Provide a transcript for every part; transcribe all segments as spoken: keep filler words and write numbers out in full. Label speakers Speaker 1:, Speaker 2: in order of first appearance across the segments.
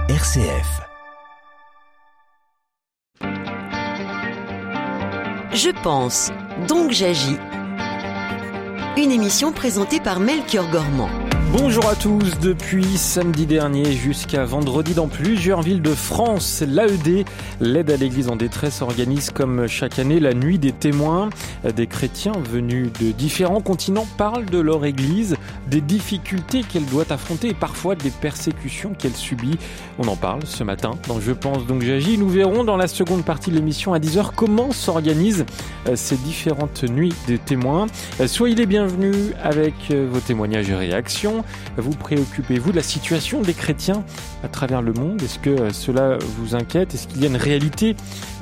Speaker 1: R C F.
Speaker 2: Je pense, donc j'agis. Une émission présentée par Melchior Gormand.
Speaker 3: Bonjour à tous, depuis samedi dernier jusqu'à vendredi dans plusieurs villes de France, l'A E D, l'aide à l'église en détresse, organise comme chaque année la nuit des témoins. Des chrétiens venus de différents continents parlent de leur église, des difficultés qu'elle doit affronter et parfois des persécutions qu'elle subit. On en parle ce matin dans Je pense donc j'agis. Nous verrons dans la seconde partie de l'émission à dix heures comment s'organisent ces différentes nuits des témoins. Soyez les bienvenus avec vos témoignages et réactions. Vous préoccupez-vous de la situation des chrétiens à travers le monde? Est-ce que cela vous inquiète? Est-ce qu'il y a une réalité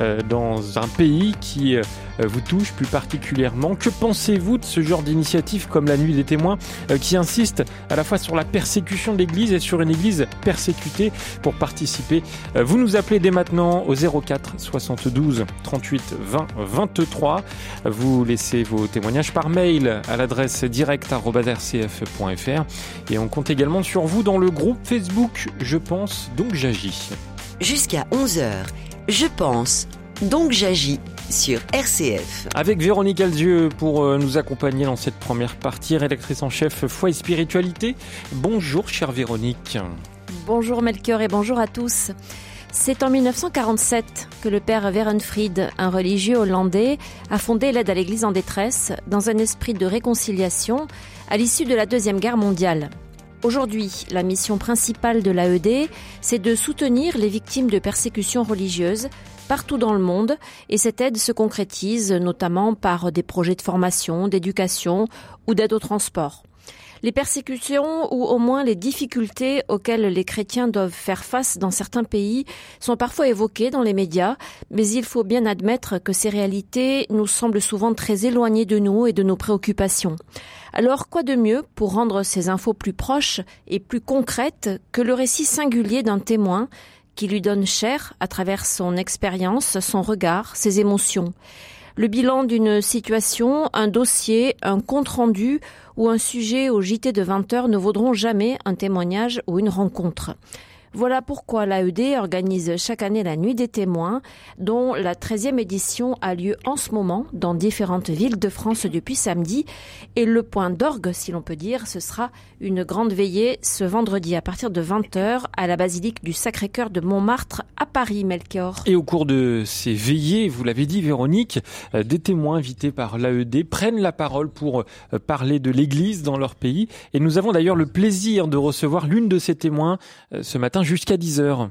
Speaker 3: dans un pays qui vous touche plus particulièrement? Que pensez-vous de ce genre d'initiative comme la Nuit des témoins qui insiste à la fois sur la persécution de l'Église et sur une Église persécutée? Pour participer, vous nous appelez dès maintenant au zéro quatre soixante-douze trente-huit vingt vingt-trois. Vous laissez vos témoignages par mail à l'adresse direct arobase r c f point f r. Et on compte également sur vous dans le groupe Facebook Je pense donc j'agis.
Speaker 2: Jusqu'à onze heures, Je pense donc j'agis sur R C F.
Speaker 3: Avec Véronique Alzieux pour nous accompagner dans cette première partie, rédactrice en chef Foi et Spiritualité. Bonjour chère Véronique.
Speaker 4: Bonjour Melchior et bonjour à tous. C'est en dix-neuf cent quarante-sept que le père Werenfried, un religieux hollandais, a fondé l'aide à l'église en détresse dans un esprit de réconciliation à l'issue de la Deuxième Guerre mondiale. Aujourd'hui, la mission principale de l'A E D, c'est de soutenir les victimes de persécutions religieuses partout dans le monde, et cette aide se concrétise notamment par des projets de formation, d'éducation ou d'aide au transport. Les persécutions ou au moins les difficultés auxquelles les chrétiens doivent faire face dans certains pays sont parfois évoquées dans les médias, mais il faut bien admettre que ces réalités nous semblent souvent très éloignées de nous et de nos préoccupations. Alors, quoi de mieux pour rendre ces infos plus proches et plus concrètes que le récit singulier d'un témoin qui lui donne chair à travers son expérience, son regard, ses émotions. Le bilan d'une situation, un dossier, un compte-rendu ou un sujet au J T de vingt heures ne vaudront jamais un témoignage ou une rencontre. Voilà pourquoi l'A E D organise chaque année la Nuit des témoins, dont la treizième édition a lieu en ce moment dans différentes villes de France depuis samedi. Et le point d'orgue, si l'on peut dire, ce sera une grande veillée ce vendredi à partir de vingt heures à la basilique du Sacré-Cœur de Montmartre à Paris, Melchior.
Speaker 3: Et au cours de ces veillées, vous l'avez dit Véronique, des témoins invités par l'A E D prennent la parole pour parler de l'Église dans leur pays. Et nous avons d'ailleurs le plaisir de recevoir l'une de ces témoins ce matin jusqu'à dix heures.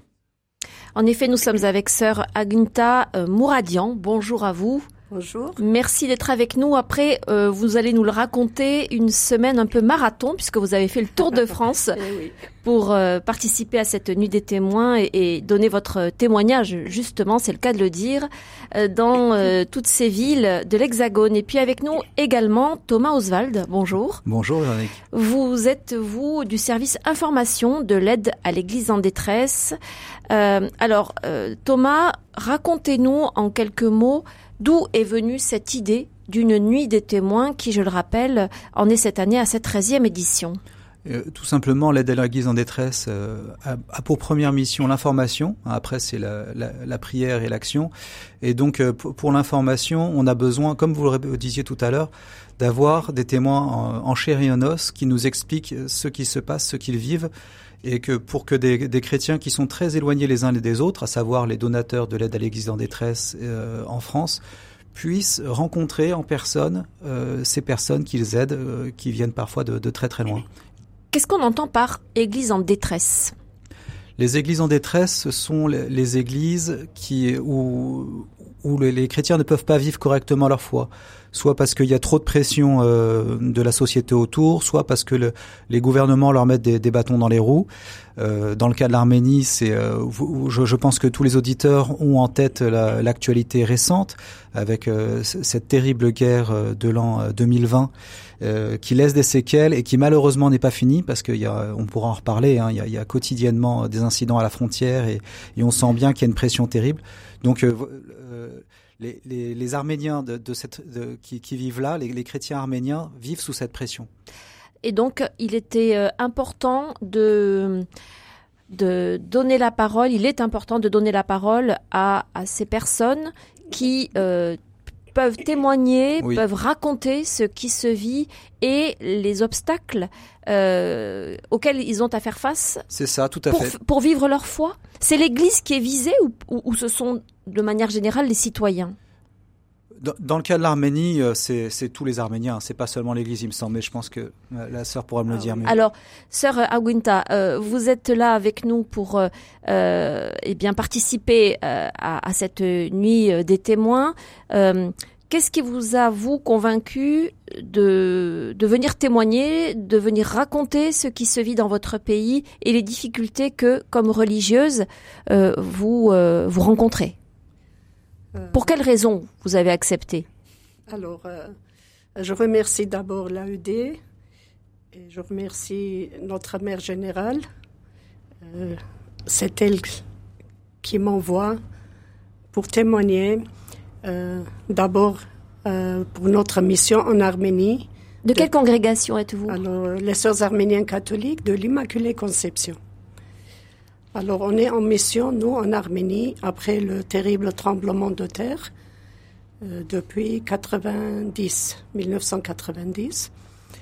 Speaker 4: En effet, nous sommes avec sœur Agunta Mouradian. Bonjour à vous.
Speaker 5: Bonjour.
Speaker 4: Merci d'être avec nous. Après, euh, vous allez nous le raconter, une semaine un peu marathon, puisque vous avez fait le tour de France
Speaker 5: oui.
Speaker 4: pour euh, participer à cette nuit des témoins et, et donner votre témoignage, justement, c'est le cas de le dire, euh, dans euh, toutes ces villes de l'Hexagone. Et puis avec nous également Thomas Oswald. Bonjour.
Speaker 6: Bonjour Véronique.
Speaker 4: Vous êtes, vous, du service information de l'aide à l'église en détresse. Euh, alors, euh, Thomas, racontez-nous en quelques mots d'où est venue cette idée d'une nuit des témoins qui, je le rappelle, en est cette année à cette treizième édition?
Speaker 6: Euh, tout simplement, l'aide à l'église en détresse euh, a, a pour première mission l'information. Après, c'est la, la, la prière et l'action. Et donc, euh, pour, pour l'information, on a besoin, comme vous le disiez tout à l'heure, d'avoir des témoins en, en chair et en os qui nous expliquent ce qui se passe, ce qu'ils vivent. Et que pour que des, des chrétiens qui sont très éloignés les uns des autres, à savoir les donateurs de l'aide à l'église en détresse euh, en France, puissent rencontrer en personne euh, ces personnes qu'ils aident, euh, qui viennent parfois de, de très très loin.
Speaker 4: Qu'est-ce qu'on entend par église en détresse ?
Speaker 6: Les églises en détresse, ce sont les, les églises qui, où, où les, les chrétiens ne peuvent pas vivre correctement leur foi. Soit parce qu'il y a trop de pression euh, de la société autour, soit parce que le, les gouvernements leur mettent des, des bâtons dans les roues. Euh, dans le cas de l'Arménie, c'est, euh, je, je pense que tous les auditeurs ont en tête la, l'actualité récente, avec euh, cette terrible guerre de l'an deux mille vingt euh, qui laisse des séquelles et qui malheureusement n'est pas finie, parce qu'il y a, on pourra en reparler, hein, il y a, il y a quotidiennement des incidents à la frontière et, et on sent bien qu'il y a une pression terrible. Donc euh, euh, Les, les, les Arméniens de, de cette, de, qui, qui vivent là, les, les chrétiens arméniens vivent sous cette pression.
Speaker 4: Et donc, il était euh, important de de donner la parole, il est important de donner la parole à, à ces personnes qui euh, peuvent témoigner, oui. peuvent raconter ce qui se vit et les obstacles euh, auxquels ils ont à faire face.
Speaker 6: C'est ça, tout à
Speaker 4: pour,
Speaker 6: fait.
Speaker 4: Pour vivre leur foi. C'est l'Église qui est visée ou, ou, ou ce sont de manière générale les citoyens?
Speaker 6: Dans, dans le cas de l'Arménie, c'est, c'est tous les Arméniens, c'est pas seulement l'Église, il me semble, mais je pense que la sœur pourra me le dire mieux.
Speaker 4: Alors, sœur Aguinta, euh, vous êtes là avec nous pour euh, euh, eh bien participer euh, à, à cette nuit des témoins. Euh, qu'est-ce qui vous a, vous, convaincu de, de venir témoigner, de venir raconter ce qui se vit dans votre pays et les difficultés que, comme religieuse, euh, vous, euh, vous rencontrez? Pour quelles raisons vous avez accepté?
Speaker 1: Alors, euh, je remercie d'abord l'A E D et je remercie notre mère générale. Euh, c'est elle qui m'envoie pour témoigner euh, d'abord euh, pour notre mission en Arménie.
Speaker 4: De quelle de... congrégation êtes-vous?
Speaker 1: Alors, les Sœurs arméniennes catholiques de l'Immaculée Conception. Alors, on est en mission, nous, en Arménie, après le terrible tremblement de terre, euh, depuis quatre-vingt-dix, mille neuf cent quatre-vingt-dix.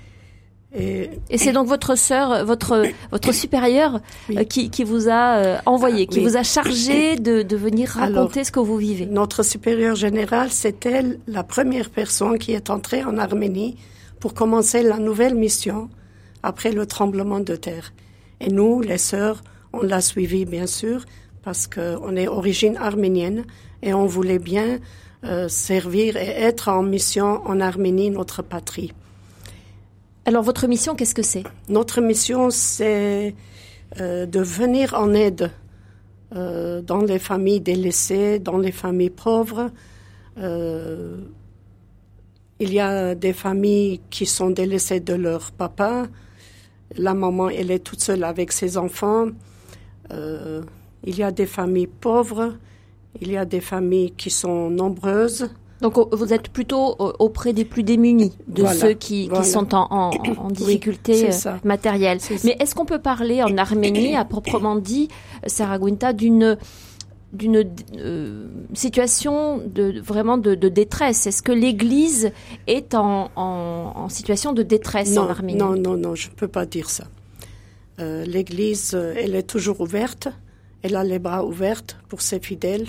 Speaker 4: Et, et c'est donc votre sœur, votre votre supérieure, oui. euh, qui qui vous a euh, envoyé, qui oui. vous a chargé de de venir raconter Alors, ce que vous vivez.
Speaker 1: Notre supérieure générale, c'est elle, la première personne qui est entrée en Arménie pour commencer la nouvelle mission après le tremblement de terre. Et nous, les sœurs, on l'a suivi, bien sûr, parce qu'on est d'origine arménienne et on voulait bien euh, servir et être en mission en Arménie, notre patrie.
Speaker 4: Alors, votre mission, qu'est-ce que c'est?
Speaker 1: Notre mission, c'est euh, de venir en aide euh, dans les familles délaissées, dans les familles pauvres. Euh, il y a des familles qui sont délaissées de leur papa. La maman, elle est toute seule avec ses enfants. Euh, il y a des familles pauvres, il y a des familles qui sont nombreuses.
Speaker 4: Donc vous êtes plutôt auprès des plus démunis, de voilà, ceux qui, voilà. qui sont en, en, en difficulté oui, matérielle. Mais est-ce qu'on peut parler en Arménie, à proprement dit, Sœur Aguinta, d'une d'une euh, situation de vraiment de, de détresse? Est-ce que l'Église est en, en, en situation de détresse
Speaker 1: non,
Speaker 4: en Arménie?
Speaker 1: Non, non, non, je ne peux pas dire ça. Euh, L'Église, elle est toujours ouverte. Elle a les bras ouverts pour ses fidèles.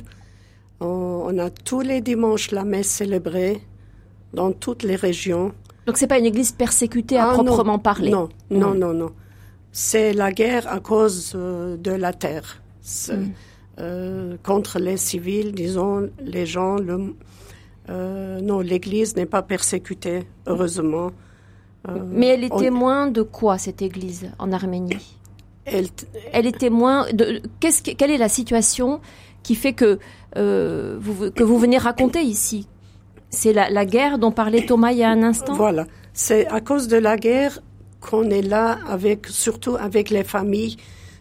Speaker 1: On, on a tous les dimanches la messe célébrée dans toutes les régions.
Speaker 4: Donc c'est pas une Église persécutée à ah, proprement
Speaker 1: non,
Speaker 4: parler?
Speaker 1: Non, non, mmh. non, non. C'est la guerre à cause euh, de la terre. Mmh. Euh, contre les civils, disons, les gens. Le, euh, non, l'Église n'est pas persécutée, heureusement.
Speaker 4: Euh, Mais elle est on... témoin de quoi, cette Église, en Arménie? Elle, elle est témoin de... Qu'est-ce que, quelle est la situation qui fait que, euh, vous, que vous venez raconter ici? C'est la, la guerre dont parlait Thomas il y a un instant?
Speaker 1: Voilà. C'est à cause de la guerre qu'on est là, avec, surtout avec les familles,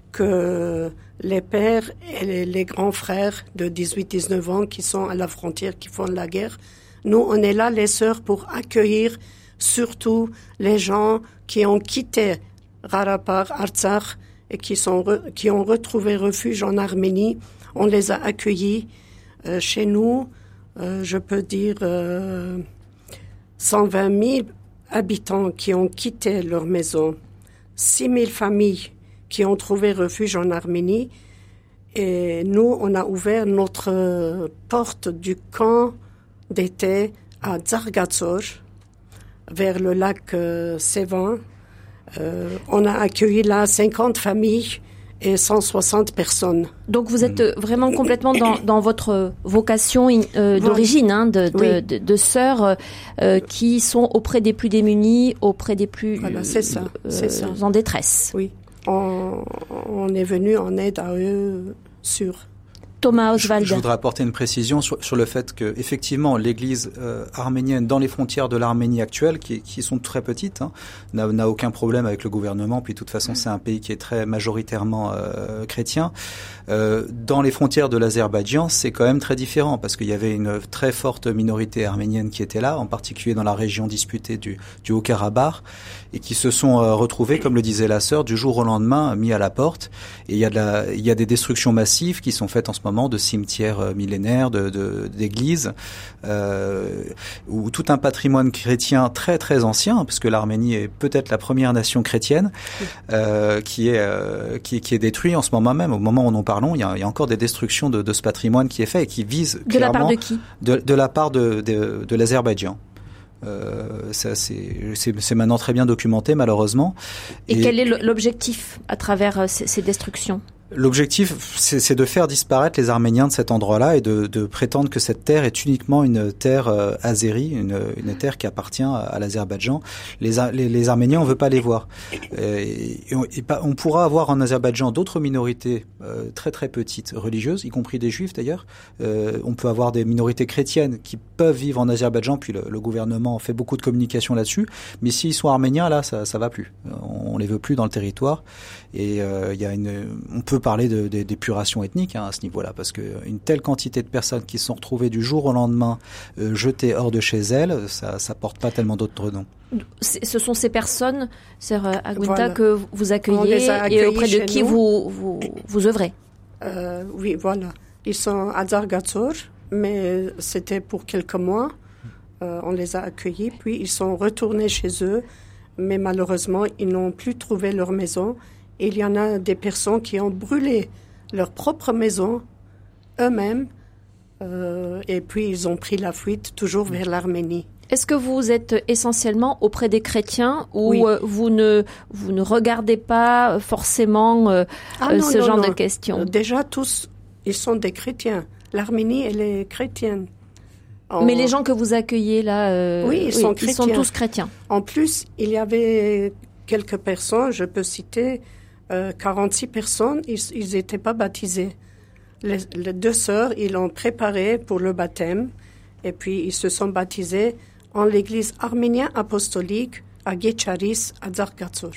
Speaker 1: que les pères et les, les grands frères de dix-huit dix-neuf ans qui sont à la frontière, qui font la guerre. Nous, on est là, les sœurs, pour accueillir surtout les gens qui ont quitté Karabakh, Artsakh et qui, sont re, qui ont retrouvé refuge en Arménie. On les a accueillis euh, chez nous, euh, je peux dire euh, cent vingt mille habitants qui ont quitté leur maison, six mille familles qui ont trouvé refuge en Arménie. Et nous, on a ouvert notre porte du camp d'été à Tsargatsor, vers le lac euh, Sevan. Euh, on a accueilli là cinquante familles et cent soixante personnes.
Speaker 4: Donc vous êtes vraiment complètement dans, dans votre vocation euh, d'origine, hein, de, de, oui. de, de sœurs euh, qui sont auprès des plus démunis, auprès des plus
Speaker 1: voilà, c'est ça, euh, c'est ça.
Speaker 4: en détresse.
Speaker 1: Oui, on, on est venu en aide à eux sur
Speaker 4: Thomas Oswald.
Speaker 6: Je, je voudrais apporter une précision sur, sur le fait que, effectivement, l'église euh, arménienne dans les frontières de l'Arménie actuelle, qui, qui sont très petites, hein, n'a, n'a aucun problème avec le gouvernement. Puis, de toute façon, c'est un pays qui est très majoritairement euh, chrétien. Euh, dans les frontières de l'Azerbaïdjan, c'est quand même très différent parce qu'il y avait une très forte minorité arménienne qui était là, en particulier dans la région disputée du, du Haut-Karabakh, et qui se sont euh, retrouvés, comme le disait la sœur, du jour au lendemain, mis à la porte. Et il y a de la, il y a des destructions massives qui sont faites en ce moment de cimetières millénaires, de, de, d'églises, euh, ou tout un patrimoine chrétien très très ancien, parce que l'Arménie est peut-être la première nation chrétienne euh, qui est euh, qui, qui est détruit en ce moment même. Au moment où nous parlons, il y a, il y a encore des destructions de, de ce patrimoine qui est fait et qui vise
Speaker 4: de la part de qui
Speaker 6: de, de la part de, de, de l'Azerbaïdjan. Euh, ça, c'est, c'est, c'est maintenant très bien documenté, malheureusement.
Speaker 4: Et, et quel est l'objectif à travers ces, ces destructions ?
Speaker 6: L'objectif, c'est, c'est de faire disparaître les Arméniens de cet endroit-là et de, de prétendre que cette terre est uniquement une terre euh, azérie, une, une terre qui appartient à, à l'Azerbaïdjan. Les, les, les Arméniens, on veut pas les voir. Et, et, on, et pas, on pourra avoir en Azerbaïdjan d'autres minorités euh, très très petites religieuses, y compris des Juifs d'ailleurs. Euh, on peut avoir des minorités chrétiennes qui peuvent vivre en Azerbaïdjan, puis le, le gouvernement fait beaucoup de communication là-dessus. Mais s'ils sont arméniens, là, ça, ça va plus. On, on les veut plus dans le territoire. Et il euh, y a une, on peut parler de, de, d'épuration ethnique hein, à ce niveau-là, parce que une telle quantité de personnes qui se sont retrouvées du jour au lendemain euh, jetées hors de chez elles, ça, ça porte pas tellement d'autres noms.
Speaker 4: Ce sont ces personnes, sœur Aguinta,
Speaker 1: voilà.
Speaker 4: que vous accueillez et auprès de qui vous, vous, vous œuvrez.
Speaker 1: Euh, oui, voilà. Ils sont à Zargatsor, mais c'était pour quelques mois. Euh, on les a accueillis, puis ils sont retournés chez eux, mais malheureusement, ils n'ont plus trouvé leur maison. Et il y en a des personnes qui ont brûlé leur propre maison eux-mêmes, euh, et puis ils ont pris la fuite toujours vers l'Arménie.
Speaker 4: Est-ce que vous êtes essentiellement auprès des chrétiens ou
Speaker 1: oui.
Speaker 4: euh, vous ne vous ne regardez pas forcément euh,
Speaker 1: ah, non,
Speaker 4: ce
Speaker 1: non,
Speaker 4: genre
Speaker 1: non.
Speaker 4: de questions?
Speaker 1: Déjà tous, ils sont des chrétiens. L'Arménie, elle est chrétienne.
Speaker 4: En... Mais les gens que vous accueillez là, euh,
Speaker 1: oui, ils sont
Speaker 4: oui,
Speaker 1: chrétiens.
Speaker 4: Ils sont tous chrétiens.
Speaker 1: En plus, il y avait quelques personnes, je peux citer euh, quarante-six personnes, ils ils étaient pas baptisés. Les, les deux sœurs, ils l'ont préparé pour le baptême et puis ils se sont baptisés en l'église arménienne apostolique à Guetcharis, à Zargatsor.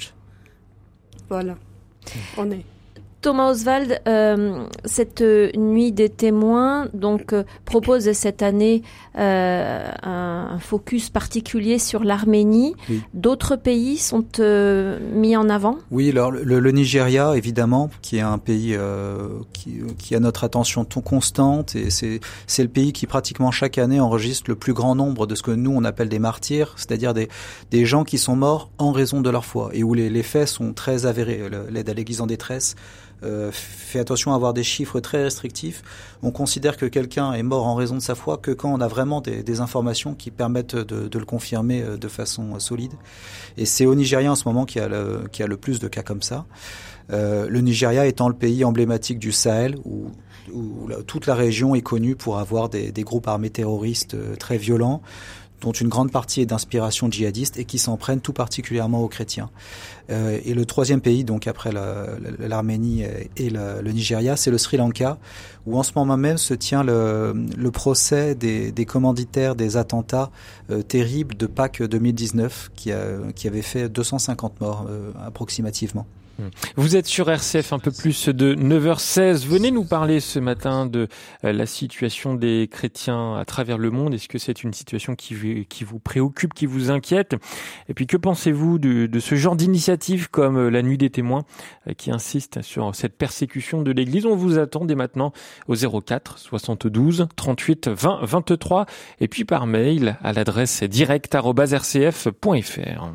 Speaker 1: Voilà, on est.
Speaker 4: Thomas Oswald, euh, cette nuit des témoins donc euh, propose cette année euh, un, un focus particulier sur l'Arménie. Oui. D'autres pays sont euh, mis en avant?
Speaker 6: Oui, alors le, le Nigeria évidemment, qui est un pays euh, qui, qui a notre attention tout constante, et c'est c'est le pays qui pratiquement chaque année enregistre le plus grand nombre de ce que nous on appelle des martyrs, c'est-à-dire des des gens qui sont morts en raison de leur foi et où les, les faits sont très avérés. L'aide à l'Église en détresse Euh, fait attention à avoir des chiffres très restrictifs. On considère que quelqu'un est mort en raison de sa foi que quand on a vraiment des, des informations qui permettent de, de le confirmer de façon solide. Et c'est au Nigeria en ce moment qu'il y a le, qu'il y a le plus de cas comme ça. Euh, le Nigeria étant le pays emblématique du Sahel où, où la, toute la région est connue pour avoir des, des groupes armés terroristes très violents, dont une grande partie est d'inspiration djihadiste et qui s'en prennent tout particulièrement aux chrétiens. Euh, et le troisième pays, donc après la, la, l'Arménie et la, le Nigeria, c'est le Sri Lanka, où en ce moment même se tient le, le procès des, des commanditaires des attentats euh, terribles de Pâques deux mille dix-neuf, qui, a, qui avaient fait deux cent cinquante morts euh, approximativement.
Speaker 3: Vous êtes sur R C F un peu plus de neuf heures seize. Venez nous parler ce matin de la situation des chrétiens à travers le monde. Est-ce que c'est une situation qui, qui vous préoccupe, qui vous inquiète? Et puis que pensez-vous de, de ce genre d'initiative comme la Nuit des témoins qui insiste sur cette persécution de l'Église? On vous attend dès maintenant au zéro quatre soixante-douze trente-huit vingt vingt-trois et puis par mail à l'adresse direct arobase r c f point f r.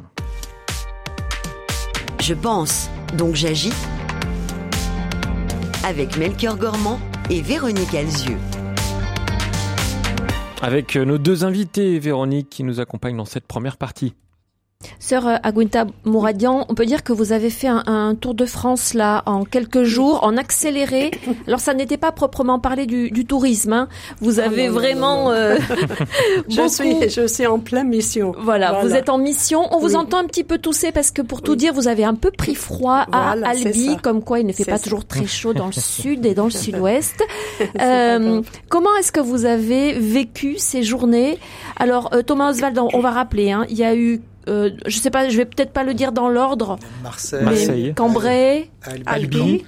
Speaker 2: Je pense, donc j'agis, avec Melchior Gormand et Véronique Alzieux.
Speaker 3: Avec nos deux invités, Véronique, qui nous accompagnent dans cette première partie.
Speaker 4: Sœur Agunta Mouradian, on peut dire que vous avez fait un, un tour de France là en quelques jours, en accéléré. Alors ça n'était pas proprement parlé du, du tourisme, hein. Vous avez ah non, vraiment. Non, non. Euh,
Speaker 1: je suis, je suis en pleine mission.
Speaker 4: Voilà, voilà. Vous êtes en mission. On vous oui. entend un petit peu tousser parce que pour tout oui. dire, vous avez un peu pris froid à voilà, Albi, comme quoi il ne fait c'est pas ça. toujours très chaud dans le sud et dans le sud-ouest. euh, comment est-ce que vous avez vécu ces journées? Alors euh, Thomas Oswald, on va rappeler, hein, il y a eu Euh, je sais pas, je vais peut-être pas le dire dans l'ordre.
Speaker 6: Marseille,
Speaker 3: Marseille.
Speaker 4: Cambrai,
Speaker 6: Albi,
Speaker 1: Albi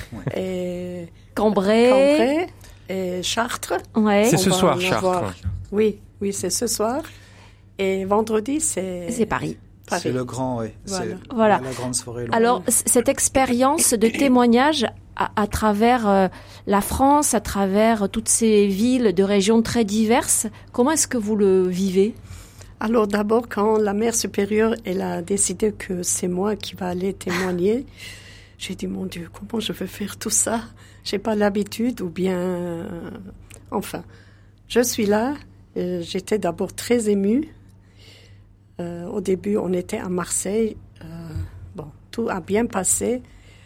Speaker 1: et
Speaker 4: Cambrai,
Speaker 1: Cambrai et Chartres.
Speaker 4: Ouais.
Speaker 3: C'est On ce soir, Chartres.
Speaker 1: Oui, oui, c'est ce soir. Et vendredi, c'est.
Speaker 4: C'est Paris.
Speaker 1: Paris.
Speaker 6: C'est le grand, oui.
Speaker 1: Voilà.
Speaker 6: C'est
Speaker 4: voilà.
Speaker 6: La grande soirée.
Speaker 4: Alors, c- cette expérience de témoignage à, à travers euh, la France, à travers toutes ces villes de régions très diverses, comment est-ce que vous le vivez?
Speaker 1: Alors d'abord, quand la mère supérieure, elle a décidé que c'est moi qui va aller témoigner, j'ai dit, mon Dieu, comment je vais faire tout ça? J'ai pas l'habitude ou bien... Euh, enfin, je suis là. Euh, j'étais d'abord très émue. Euh, au début, on était à Marseille. Euh, bon, tout a bien passé.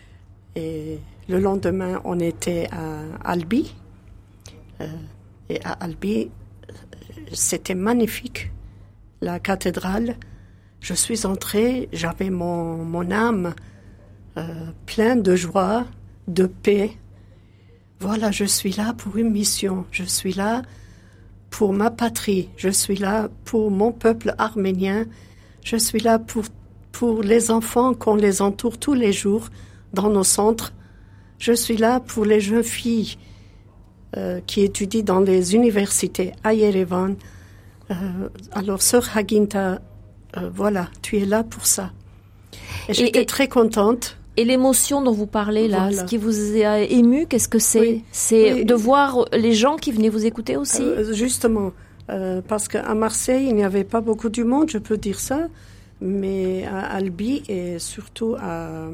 Speaker 1: Et le lendemain, on était à Albi. Euh, et à Albi, c'était magnifique. La cathédrale, je suis entrée, j'avais mon, mon âme euh, pleine de joie, de paix. Voilà, je suis là pour une mission, je suis là pour ma patrie, je suis là pour mon peuple arménien, je suis là pour, pour les enfants qu'on les entoure tous les jours dans nos centres, je suis là pour les jeunes filles euh, qui étudient dans les universités à Yerevan. Euh, alors, sœur Agunta, euh, voilà, tu es là pour ça. Et j'étais et, et, très contente.
Speaker 4: Et l'émotion dont vous parlez là, voilà. Ce qui vous a ému, qu'est-ce que c'est?
Speaker 1: Oui.
Speaker 4: C'est
Speaker 1: oui.
Speaker 4: de voir les gens qui venaient vous écouter aussi?
Speaker 1: euh, Justement, euh, parce qu'à Marseille, il n'y avait pas beaucoup du monde, je peux dire ça, mais à Albi et surtout à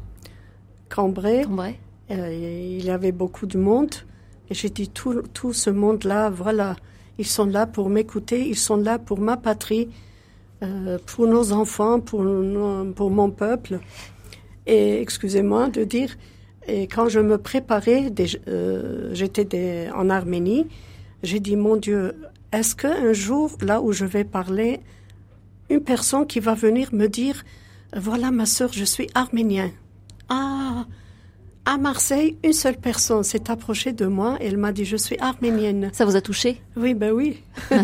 Speaker 1: Cambrai,
Speaker 4: Cambrai.
Speaker 1: Euh, il y avait beaucoup de monde. Et j'ai dit, tout, tout ce monde-là, voilà... Ils sont là pour m'écouter, ils sont là pour ma patrie, euh, pour nos enfants, pour, nos, pour mon peuple. Et excusez-moi de dire, et quand je me préparais, des, euh, j'étais des, en Arménie, j'ai dit, mon Dieu, est-ce qu'un jour, là où je vais parler, une personne qui va venir me dire, voilà ma sœur, je suis arménien. Ah, à Marseille, une seule personne s'est approchée de moi et elle m'a dit « Je suis arménienne ».
Speaker 4: Ça vous a touché?
Speaker 1: Oui, ben oui.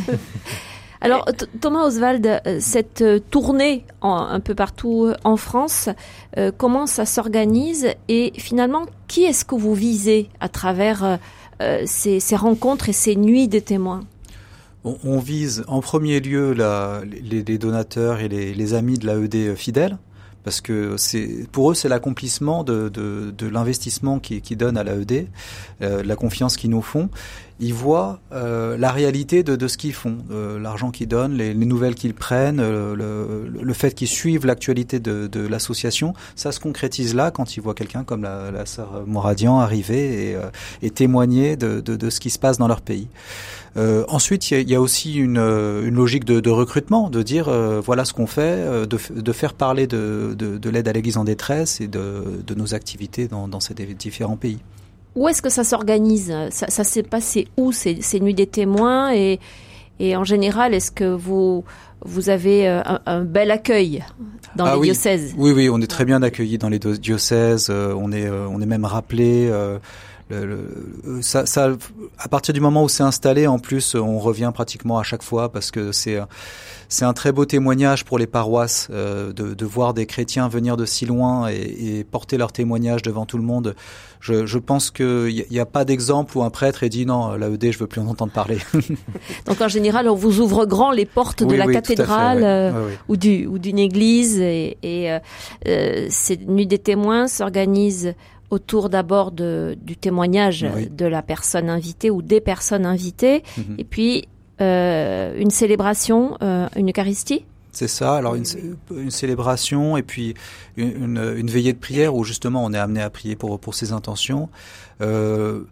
Speaker 4: Alors, t- Thomas Oswald, cette tournée en, un peu partout en France, euh, comment ça s'organise? Et finalement, qui est-ce que vous visez à travers euh, ces, ces rencontres et ces nuits des témoins?
Speaker 6: On, on vise en premier lieu la, les, les donateurs et les, les amis de l'A E D fidèles. Parce que c'est pour eux c'est l'accomplissement de, de, de l'investissement qu'ils qui donnent à l'A E D, euh, la confiance qu'ils nous font. Ils voient euh, la réalité de, de ce qu'ils font, euh, l'argent qu'ils donnent, les, les nouvelles qu'ils prennent, euh, le, le fait qu'ils suivent l'actualité de, de l'association. Ça se concrétise là quand ils voient quelqu'un comme la, la sœur Mouradian arriver et, euh, et témoigner de, de, de ce qui se passe dans leur pays. Euh, ensuite, il y, y a aussi une, une logique de, de recrutement, de dire euh, voilà ce qu'on fait, de, de faire parler de, de, de l'aide à l'Église en détresse et de, de nos activités dans, dans ces différents pays.
Speaker 4: Où est-ce que ça s'organise? Ça, ça s'est passé où ces, ces nuits des témoins et, et en général, est-ce que vous vous avez un, un bel accueil dans
Speaker 6: ah
Speaker 4: les
Speaker 6: oui.
Speaker 4: diocèses?
Speaker 6: Oui, oui, on est très bien accueillis dans les diocèses. Euh, on est, euh, on est même rappelé. Euh, Le, le, ça, ça, à partir du moment où c'est installé, en plus, on revient pratiquement à chaque fois parce que c'est, c'est un très beau témoignage pour les paroisses euh, de, de voir des chrétiens venir de si loin et, et porter leur témoignage devant tout le monde. Je, je pense qu'il n'y a, a pas d'exemple où un prêtre ait dit non, l'A E D, je veux plus en entendre parler.
Speaker 4: Donc en général, on vous ouvre grand les portes
Speaker 6: oui,
Speaker 4: de la
Speaker 6: oui,
Speaker 4: cathédrale
Speaker 6: fait,
Speaker 4: euh,
Speaker 6: oui. Oui, oui.
Speaker 4: ou du ou d'une église et, et euh, ces nuits des témoins s'organisent autour d'abord de, du témoignage oui. de la personne invitée ou des personnes invitées, mm-hmm. et puis euh, une célébration, euh, une Eucharistie.
Speaker 6: C'est ça, alors une, une célébration et puis une, une, une veillée de prière où justement on est amené à prier pour, pour ses intentions. Euh,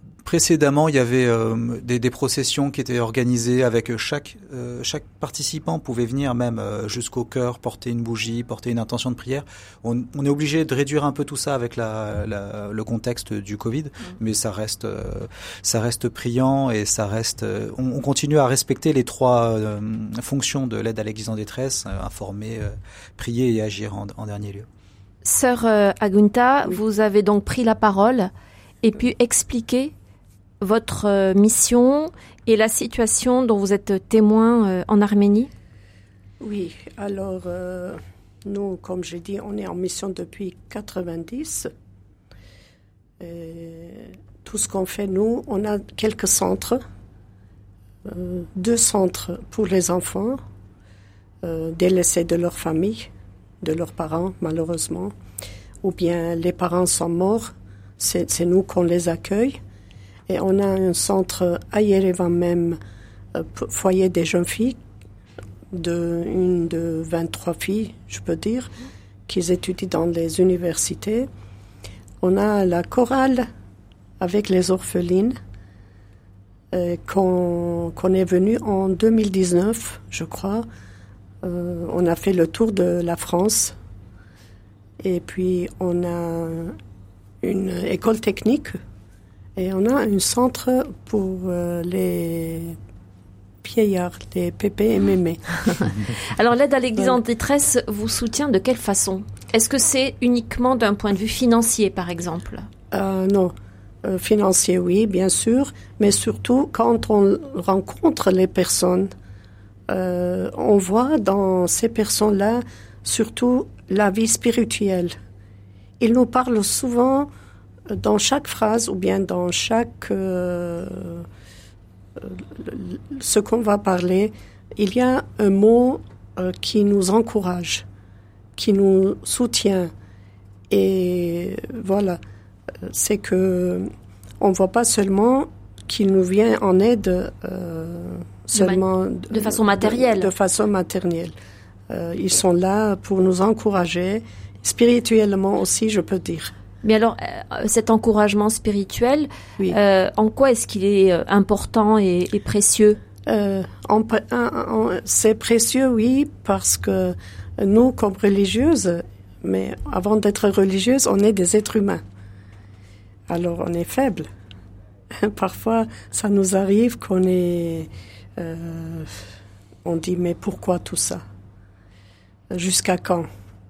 Speaker 6: Précédemment, il y avait euh, des, des processions qui étaient organisées avec chaque euh, chaque participant pouvait venir même euh, jusqu'au chœur, porter une bougie, porter une intention de prière. On, on est obligé de réduire un peu tout ça avec la, la, le contexte du Covid, mmh. mais ça reste euh, ça reste priant et ça reste. Euh, on, on continue à respecter les trois euh, fonctions de l'aide à l'Église en détresse euh, informer, euh, prier et agir en, en dernier lieu.
Speaker 4: Sœur euh, Agunta, oui. Vous avez donc pris la parole et puis expliqué votre mission et la situation dont vous êtes témoin en Arménie?
Speaker 1: Oui, alors euh, nous, comme j'ai dit, on est en mission depuis quatre-vingt-dix. Et tout ce qu'on fait, nous, on a quelques centres, euh, deux centres pour les enfants euh, délaissés de leur famille, de leurs parents, malheureusement, ou bien les parents sont morts, c'est, c'est nous qu'on les accueille. Et on a un centre à Yerevan même, euh, foyer des jeunes filles, de, une de vingt-trois filles, je peux dire, qui étudient dans les universités. On a la chorale avec les orphelines, euh, qu'on, qu'on est venu en deux mille dix-neuf, je crois. Euh, on a fait le tour de la France. Et puis on a une école technique. Et on a un centre pour euh, les vieillards, les pépés et mémés.
Speaker 4: Alors l'aide à l'Église en détresse vous soutient de quelle façon? Est-ce que c'est uniquement d'un point de vue financier, par exemple?
Speaker 1: euh, Non, euh, financier oui, bien sûr, mais surtout quand on rencontre les personnes, euh, on voit dans ces personnes-là surtout la vie spirituelle. Ils nous parlent souvent dans chaque phrase ou bien dans chaque euh, ce qu'on va parler, il y a un mot euh, qui nous encourage, qui nous soutient. Et voilà, c'est que on voit pas seulement qu'il nous vient en aide euh, seulement
Speaker 4: de, de façon matérielle.
Speaker 1: De, de façon matérielle. Euh, ils sont là pour nous encourager, spirituellement aussi, je peux dire.
Speaker 4: Mais alors, euh, cet encouragement spirituel, oui. euh, en quoi est-ce qu'il est important et, et précieux?
Speaker 1: euh, on, on, C'est précieux, oui, parce que nous, comme religieuses, mais avant d'être religieuses, on est des êtres humains. Alors, on est faibles. Parfois, ça nous arrive qu'on est... Euh, on dit, mais pourquoi tout ça? Jusqu'à quand?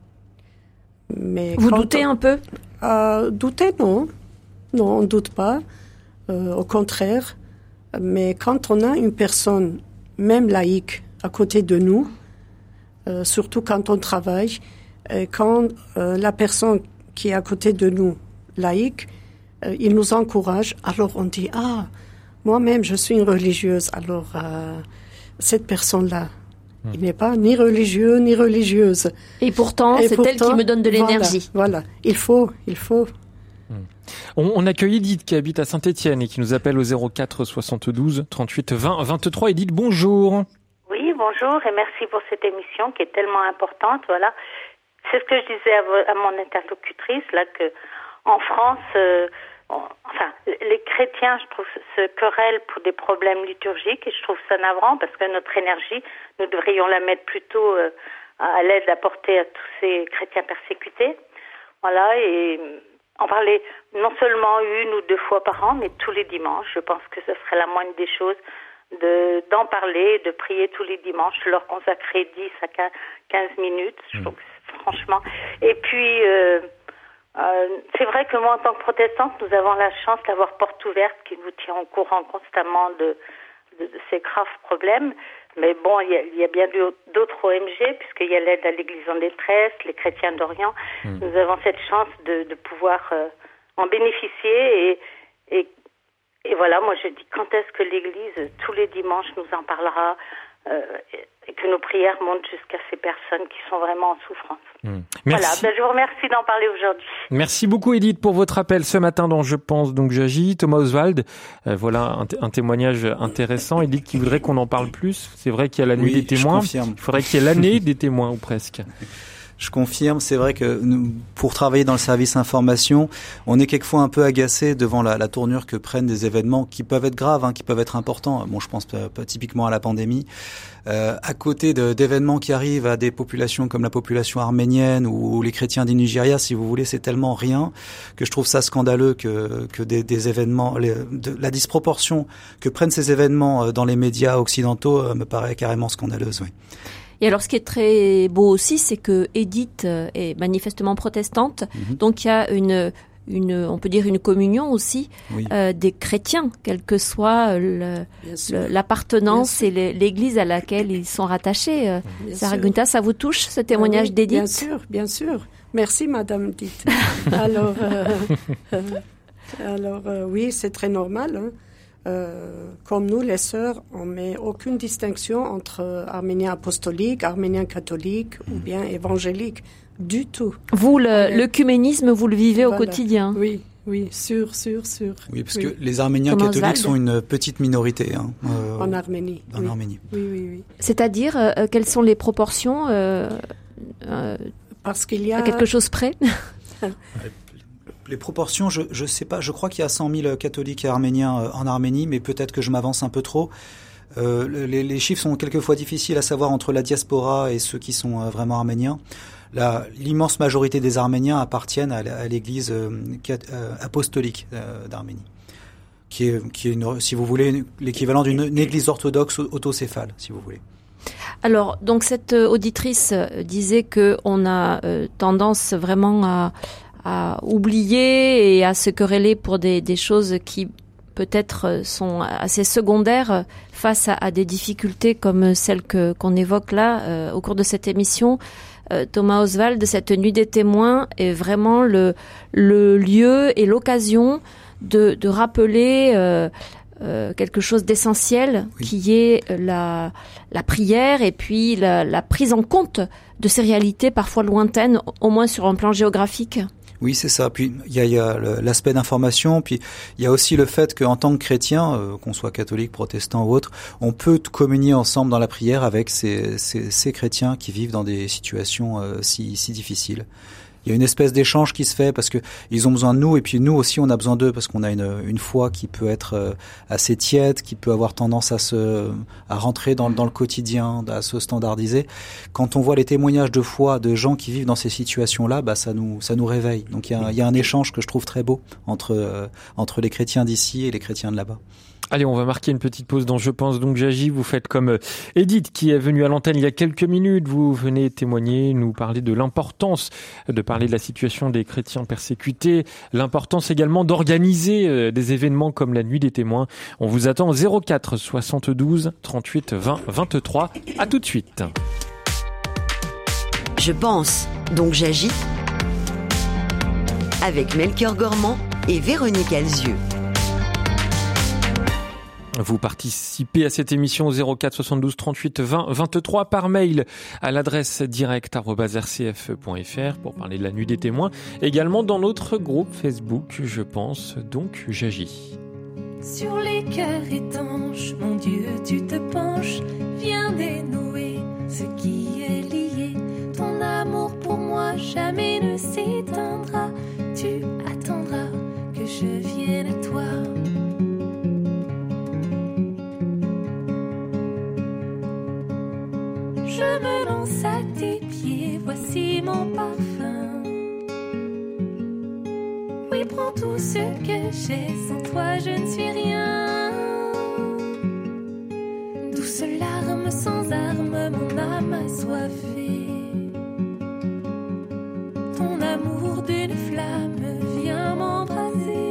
Speaker 1: Mais
Speaker 4: Vous
Speaker 1: quand
Speaker 4: doutez
Speaker 1: on,
Speaker 4: un peu?
Speaker 1: euh, Douter, non. Non, on ne doute pas. Euh, au contraire. Mais quand on a une personne, même laïque, à côté de nous, euh, surtout quand on travaille, euh, quand euh, la personne qui est à côté de nous, laïque, euh, il nous encourage, alors on dit, ah, moi-même je suis une religieuse, alors euh, cette personne-là, il n'est pas ni religieux ni religieuse.
Speaker 4: Et pourtant, Et c'est pourtant, elle qui me donne de l'énergie.
Speaker 1: Voilà, voilà. il faut, il faut.
Speaker 3: On, on accueille Edith qui habite à Saint-Étienne et qui nous appelle au zéro quatre soixante-douze trente-huit vingt vingt-trois. Edith, bonjour.
Speaker 5: Oui, bonjour et merci pour cette émission qui est tellement importante. Voilà, c'est ce que je disais à, vo- à mon interlocutrice là que en France. Euh, Enfin, les chrétiens, je trouve, se querellent pour des problèmes liturgiques et je trouve ça navrant parce que notre énergie, nous devrions la mettre plutôt euh, à l'aide apportée à tous ces chrétiens persécutés. Voilà, et en parler non seulement une ou deux fois par an, mais tous les dimanches. Je pense que ce serait la moindre des choses de, d'en parler, de prier tous les dimanches, de leur consacrer dix à quinze minutes, je trouve que, franchement. Et puis... Euh, Euh, c'est vrai que moi, en tant que protestante, nous avons la chance d'avoir porte ouverte qui nous tient au courant constamment de, de, de ces graves problèmes. Mais bon, il y a, il y a bien d'autres O M G, puisqu'il y a l'aide à l'Église en détresse, les chrétiens d'Orient. Mmh. Nous avons cette chance de, de pouvoir euh, en bénéficier. Et, et, et voilà, moi je dis, quand est-ce que l'Église, tous les dimanches, nous en parlera euh, et que nos prières montent jusqu'à ces personnes qui sont vraiment en souffrance.
Speaker 3: Mmh.
Speaker 5: Voilà, ben, je vous remercie d'en parler aujourd'hui.
Speaker 3: Merci beaucoup Edith pour votre appel ce matin dans Je pense donc j'agis. Thomas Oswald, euh, voilà un, t- un témoignage intéressant. Edith qui voudrait qu'on en parle plus. C'est vrai qu'il y a la nuit
Speaker 6: oui,
Speaker 3: des témoins.
Speaker 6: Je confirme.
Speaker 3: Il faudrait qu'il y ait l'année des témoins ou presque.
Speaker 6: Je confirme, c'est vrai que nous, pour travailler dans le service information, on est quelquefois un peu agacé devant la, la tournure que prennent des événements qui peuvent être graves, hein, qui peuvent être importants. Bon, je pense pas, pas typiquement à la pandémie. Euh, à côté de, d'événements qui arrivent à des populations comme la population arménienne ou, ou les chrétiens du Nigeria, si vous voulez, c'est tellement rien que je trouve ça scandaleux que, que des, des événements, les, de, la disproportion que prennent ces événements dans les médias occidentaux euh, me paraît carrément scandaleuse, oui.
Speaker 4: Et alors, ce qui est très beau aussi, c'est que Edith est manifestement protestante, mmh. donc il y a une, une, on peut dire une communion aussi oui. euh, des chrétiens, quelle que soit le, le, l'appartenance et le, l'église à laquelle ils sont rattachés. Sarah Gunther, ça vous touche, ce témoignage ah oui, d'Edith ?
Speaker 1: Bien sûr, bien sûr. Merci, Madame Edith. alors, euh, euh, alors euh, oui, c'est très normal, hein. Euh, comme nous, les sœurs, on met aucune distinction entre arméniens apostoliques, arméniens catholiques ou bien évangéliques, du tout.
Speaker 4: Vous, le, est... l'œcuménisme, vous le vivez voilà. au quotidien.
Speaker 1: Oui, oui, sûr, sûr, sûr.
Speaker 6: Oui, parce
Speaker 1: oui.
Speaker 6: que les arméniens Thomas catholiques Oswald. sont une petite minorité. Hein,
Speaker 1: euh, en Arménie.
Speaker 6: En
Speaker 1: oui.
Speaker 6: Arménie.
Speaker 1: Oui, oui, oui.
Speaker 4: C'est-à-dire, euh, quelles sont les proportions euh, euh,
Speaker 1: Parce qu'il y a...
Speaker 4: À quelque chose près
Speaker 6: Les proportions, je je sais pas. Je crois qu'il y a cent mille catholiques et arméniens euh, en Arménie, mais peut-être que je m'avance un peu trop. Euh, les, les chiffres sont quelquefois difficiles à savoir entre la diaspora et ceux qui sont euh, vraiment arméniens. La, l'immense majorité des Arméniens appartiennent à, à l'Église euh, euh, apostolique euh, d'Arménie, qui est, qui est une, si vous voulez, une, l'équivalent d'une une Église orthodoxe autocéphale, si vous voulez.
Speaker 4: Alors, donc cette auditrice disait que on a euh, tendance vraiment à à oublier et à se quereller pour des, des choses qui peut-être sont assez secondaires face à, à des difficultés comme celles que, qu'on évoque là euh, au cours de cette émission. Euh, Thomas Oswald, cette nuit des témoins est vraiment le, le lieu et l'occasion de, de rappeler euh, euh, quelque chose d'essentiel oui. qui est la, la prière et puis la, la prise en compte de ces réalités parfois lointaines, au moins sur un plan géographique.
Speaker 6: Oui, c'est ça. Puis il y a, y a l'aspect d'information, puis il y a aussi le fait qu'en tant que chrétien, euh, qu'on soit catholique, protestant ou autre, on peut communier ensemble dans la prière avec ces, ces, ces chrétiens qui vivent dans des situations euh, si, si difficiles. Il y a une espèce d'échange qui se fait parce que ils ont besoin de nous et puis nous aussi on a besoin d'eux parce qu'on a une, une foi qui peut être euh, assez tiède, qui peut avoir tendance à se à rentrer dans, dans le quotidien, à se standardiser. Quand on voit les témoignages de foi de gens qui vivent dans ces situations-là, bah ça nous ça nous réveille. Donc il y a, il y a un échange que je trouve très beau entre euh, entre les chrétiens d'ici et les chrétiens de là-bas.
Speaker 3: Allez, on va marquer une petite pause dans Je pense donc j'agis. Vous faites comme Edith qui est venue à l'antenne il y a quelques minutes. Vous venez témoigner, nous parler de l'importance de parler de la situation des chrétiens persécutés, l'importance également d'organiser des événements comme la Nuit des témoins. On vous attend au zéro quatre soixante-douze trente-huit vingt vingt-trois. À tout de suite.
Speaker 2: Je pense donc j'agis avec Melchior Gormand et Véronique Alzieux.
Speaker 3: Vous participez à cette émission au zéro quatre soixante-douze trente-huit vingt vingt-trois par mail à l'adresse direct arobase r c f point f r pour parler de la Nuit des témoins. Également dans notre groupe Facebook, Je pense donc j'agis.
Speaker 7: Sur les cœurs étanches, mon Dieu, tu te penches, viens dénouer ce qui est lié. Ton amour pour moi jamais ne s'éteindra. Tu attendras que je vienne à toi. Je me lance à tes pieds, voici mon parfum. Oui, prends tout ce que j'ai, sans toi je ne suis rien. Douce larme sans arme, mon âme assoiffée. Ton amour d'une flamme vient m'embraser.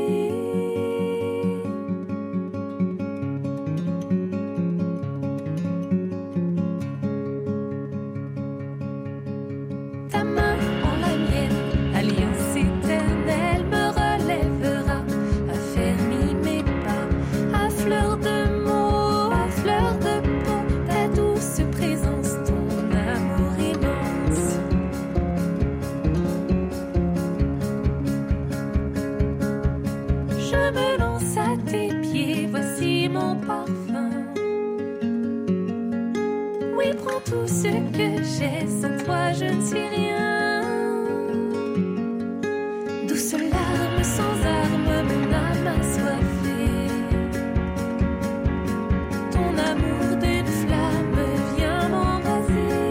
Speaker 7: Mon parfum. Oui, prends tout ce que j'ai, sans toi je ne suis rien. Douce larme sans arme, mon âme assoiffée. Ton amour d'une flamme vient m'embraser.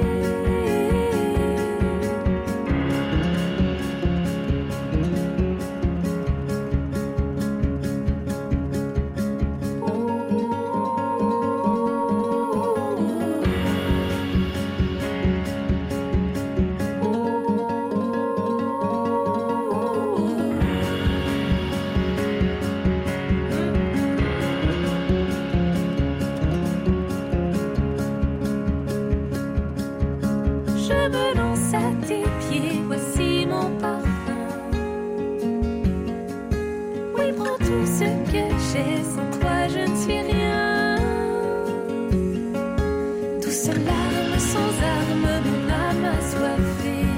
Speaker 7: Je me lance à tes pieds, voici mon parfum. Oui, prends tout ce que j'ai, sans toi je ne suis rien. Douce larme sans arme, mon âme assoiffée.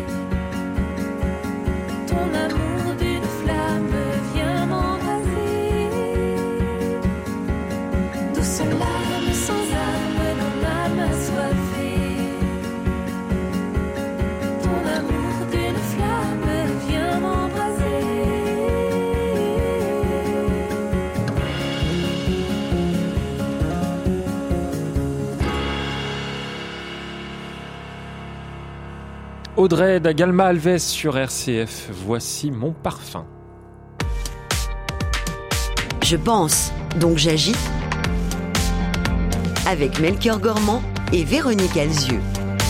Speaker 7: Ton amour d'une flamme vient m'embraser. Douce larme sans arme, mon âme assoiffée. Ton amour d'une flamme vient m'embraser.
Speaker 3: Audrey Dagalma Alves sur R C F. Voici mon parfum.
Speaker 2: Je pense, donc j'agis. Avec Melchior Gormand et Véronique Alzieux.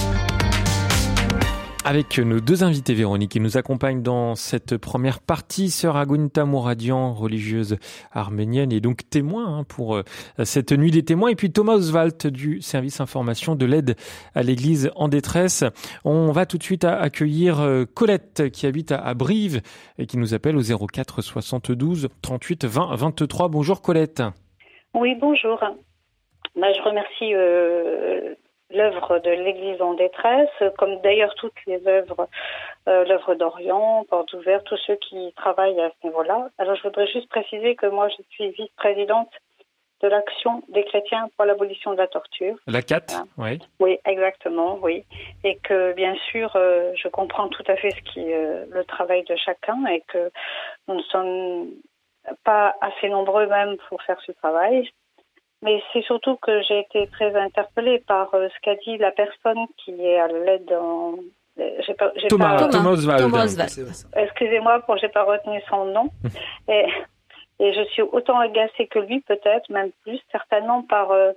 Speaker 3: Avec nos deux invités, Véronique, qui nous accompagnent dans cette première partie, sœur Agunta Mouradian, religieuse arménienne et donc témoin hein, pour euh, cette nuit des témoins, et puis Thomas Oswald du service information de l'aide à l'église en détresse. On va tout de suite à accueillir euh, Colette qui habite à, à Brive et qui nous appelle au zéro quatre soixante-douze trente-huit vingt vingt-trois. Bonjour Colette.
Speaker 8: Oui, bonjour. Ben, je remercie euh, l'œuvre de l'Église en détresse, comme d'ailleurs toutes les œuvres, euh, l'œuvre d'Orient, Portes ouvertes, tous ceux qui travaillent à ce niveau-là. Alors je voudrais juste préciser que moi je suis vice-présidente de l'Action des chrétiens pour l'abolition de la torture.
Speaker 3: La C A T, oui.
Speaker 8: Oui, exactement, oui. Et que bien sûr, euh, je comprends tout à fait ce qui euh, le travail de chacun et que nous ne sommes pas assez nombreux même pour faire ce travail. Mais c'est surtout que j'ai été très interpellée par euh, ce qu'a dit la personne qui est à l'aide en... J'ai pas, j'ai
Speaker 3: Thomas,
Speaker 8: pas...
Speaker 3: Thomas Oswald.
Speaker 4: Thomas Oswald.
Speaker 8: Excusez-moi, pour j'ai pas retenu son nom. et, et je suis autant agacée que lui, peut-être, même plus, certainement par euh,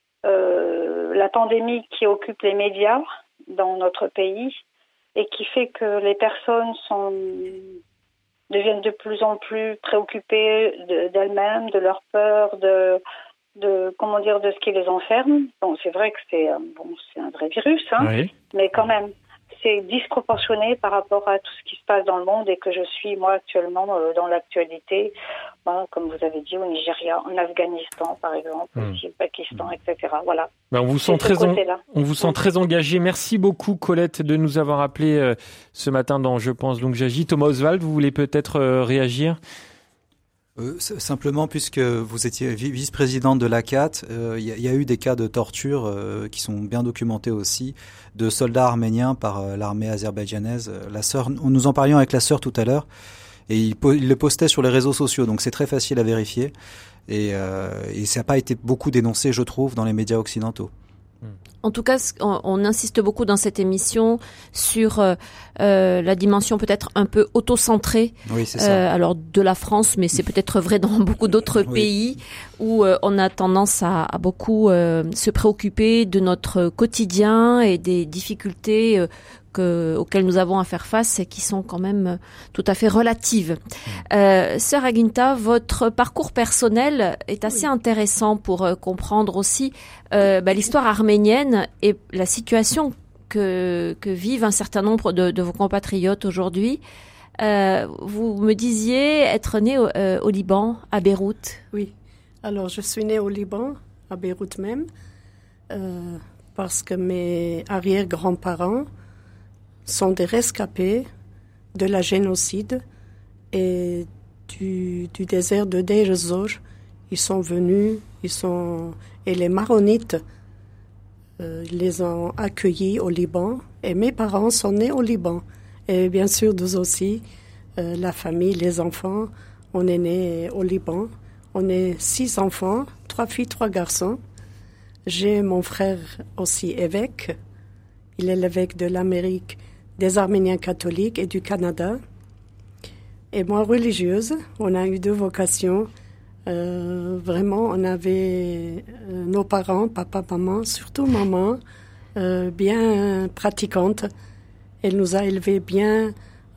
Speaker 8: euh, la pandémie qui occupe les médias dans notre pays et qui fait que les personnes sont... deviennent de plus en plus préoccupées de, d'elles-mêmes, de leur peur, de... de comment dire de ce qui les enferme. Bon, c'est vrai que c'est bon, c'est un vrai virus, hein,
Speaker 3: Oui.
Speaker 8: mais quand même, c'est disproportionné par rapport à tout ce qui se passe dans le monde et que je suis moi actuellement euh, dans l'actualité, bon, comme vous avez dit, au Nigeria, en Afghanistan par exemple,
Speaker 3: Mmh.
Speaker 8: aussi au Pakistan, et cetera. Voilà.
Speaker 3: Ben, on vous sent
Speaker 8: C'est ce
Speaker 3: très en-
Speaker 8: côté-là.
Speaker 3: on vous sent
Speaker 8: Mmh.
Speaker 3: très engagé. Merci beaucoup Colette de nous avoir appelé euh, ce matin dans Je pense donc j'agis. Thomas Oswald, vous voulez peut-être euh, réagir?
Speaker 6: Euh, c- simplement, puisque vous étiez vi- vice-présidente de l'A C A T, il euh, y, a- y a eu des cas de torture euh, qui sont bien documentés aussi, de soldats arméniens par euh, l'armée azerbaïdjanaise. Euh, La sœur, nous en parlions avec la sœur tout à l'heure, et il, po- il le postait sur les réseaux sociaux, donc c'est très facile à vérifier. Et, euh, et ça n'a pas été beaucoup dénoncé, je trouve, dans les médias occidentaux.
Speaker 4: En tout cas, on, on insiste beaucoup dans cette émission sur euh, euh, la dimension peut-être un peu auto-centrée,
Speaker 6: Oui, c'est ça.
Speaker 4: euh, alors de la France, mais c'est peut-être vrai dans beaucoup d'autres
Speaker 6: Oui.
Speaker 4: pays où euh, on a tendance à, à beaucoup euh, se préoccuper de notre quotidien et des difficultés euh, que, auxquelles nous avons à faire face et qui sont quand même euh, tout à fait relatives. Euh, Sœur Agunta, votre parcours personnel est assez intéressant pour euh, comprendre aussi euh, bah, l'histoire arménienne et la situation que, que vivent un certain nombre de, de vos compatriotes aujourd'hui. Euh, vous me disiez être né au, euh, au Liban, à Beyrouth.
Speaker 1: Oui. Alors, je suis née au Liban, à Beyrouth même, euh, parce que mes arrière-grands-parents sont des rescapés de la génocide et du, du désert de Deir ez-Zor. Ils sont venus, ils sont... Et les maronites euh, ils les ont accueillis au Liban. Et mes parents sont nés au Liban. Et bien sûr, nous aussi, euh, la famille, les enfants, on est nés au Liban. On est six enfants, trois filles, trois garçons. J'ai mon frère aussi évêque. Il est l'évêque de l'Amérique, des Arméniens catholiques et du Canada. Et moi, religieuse, on a eu deux vocations. Euh, vraiment, on avait euh, nos parents, papa, maman, surtout maman, euh, bien pratiquante. Elle nous a élevés bien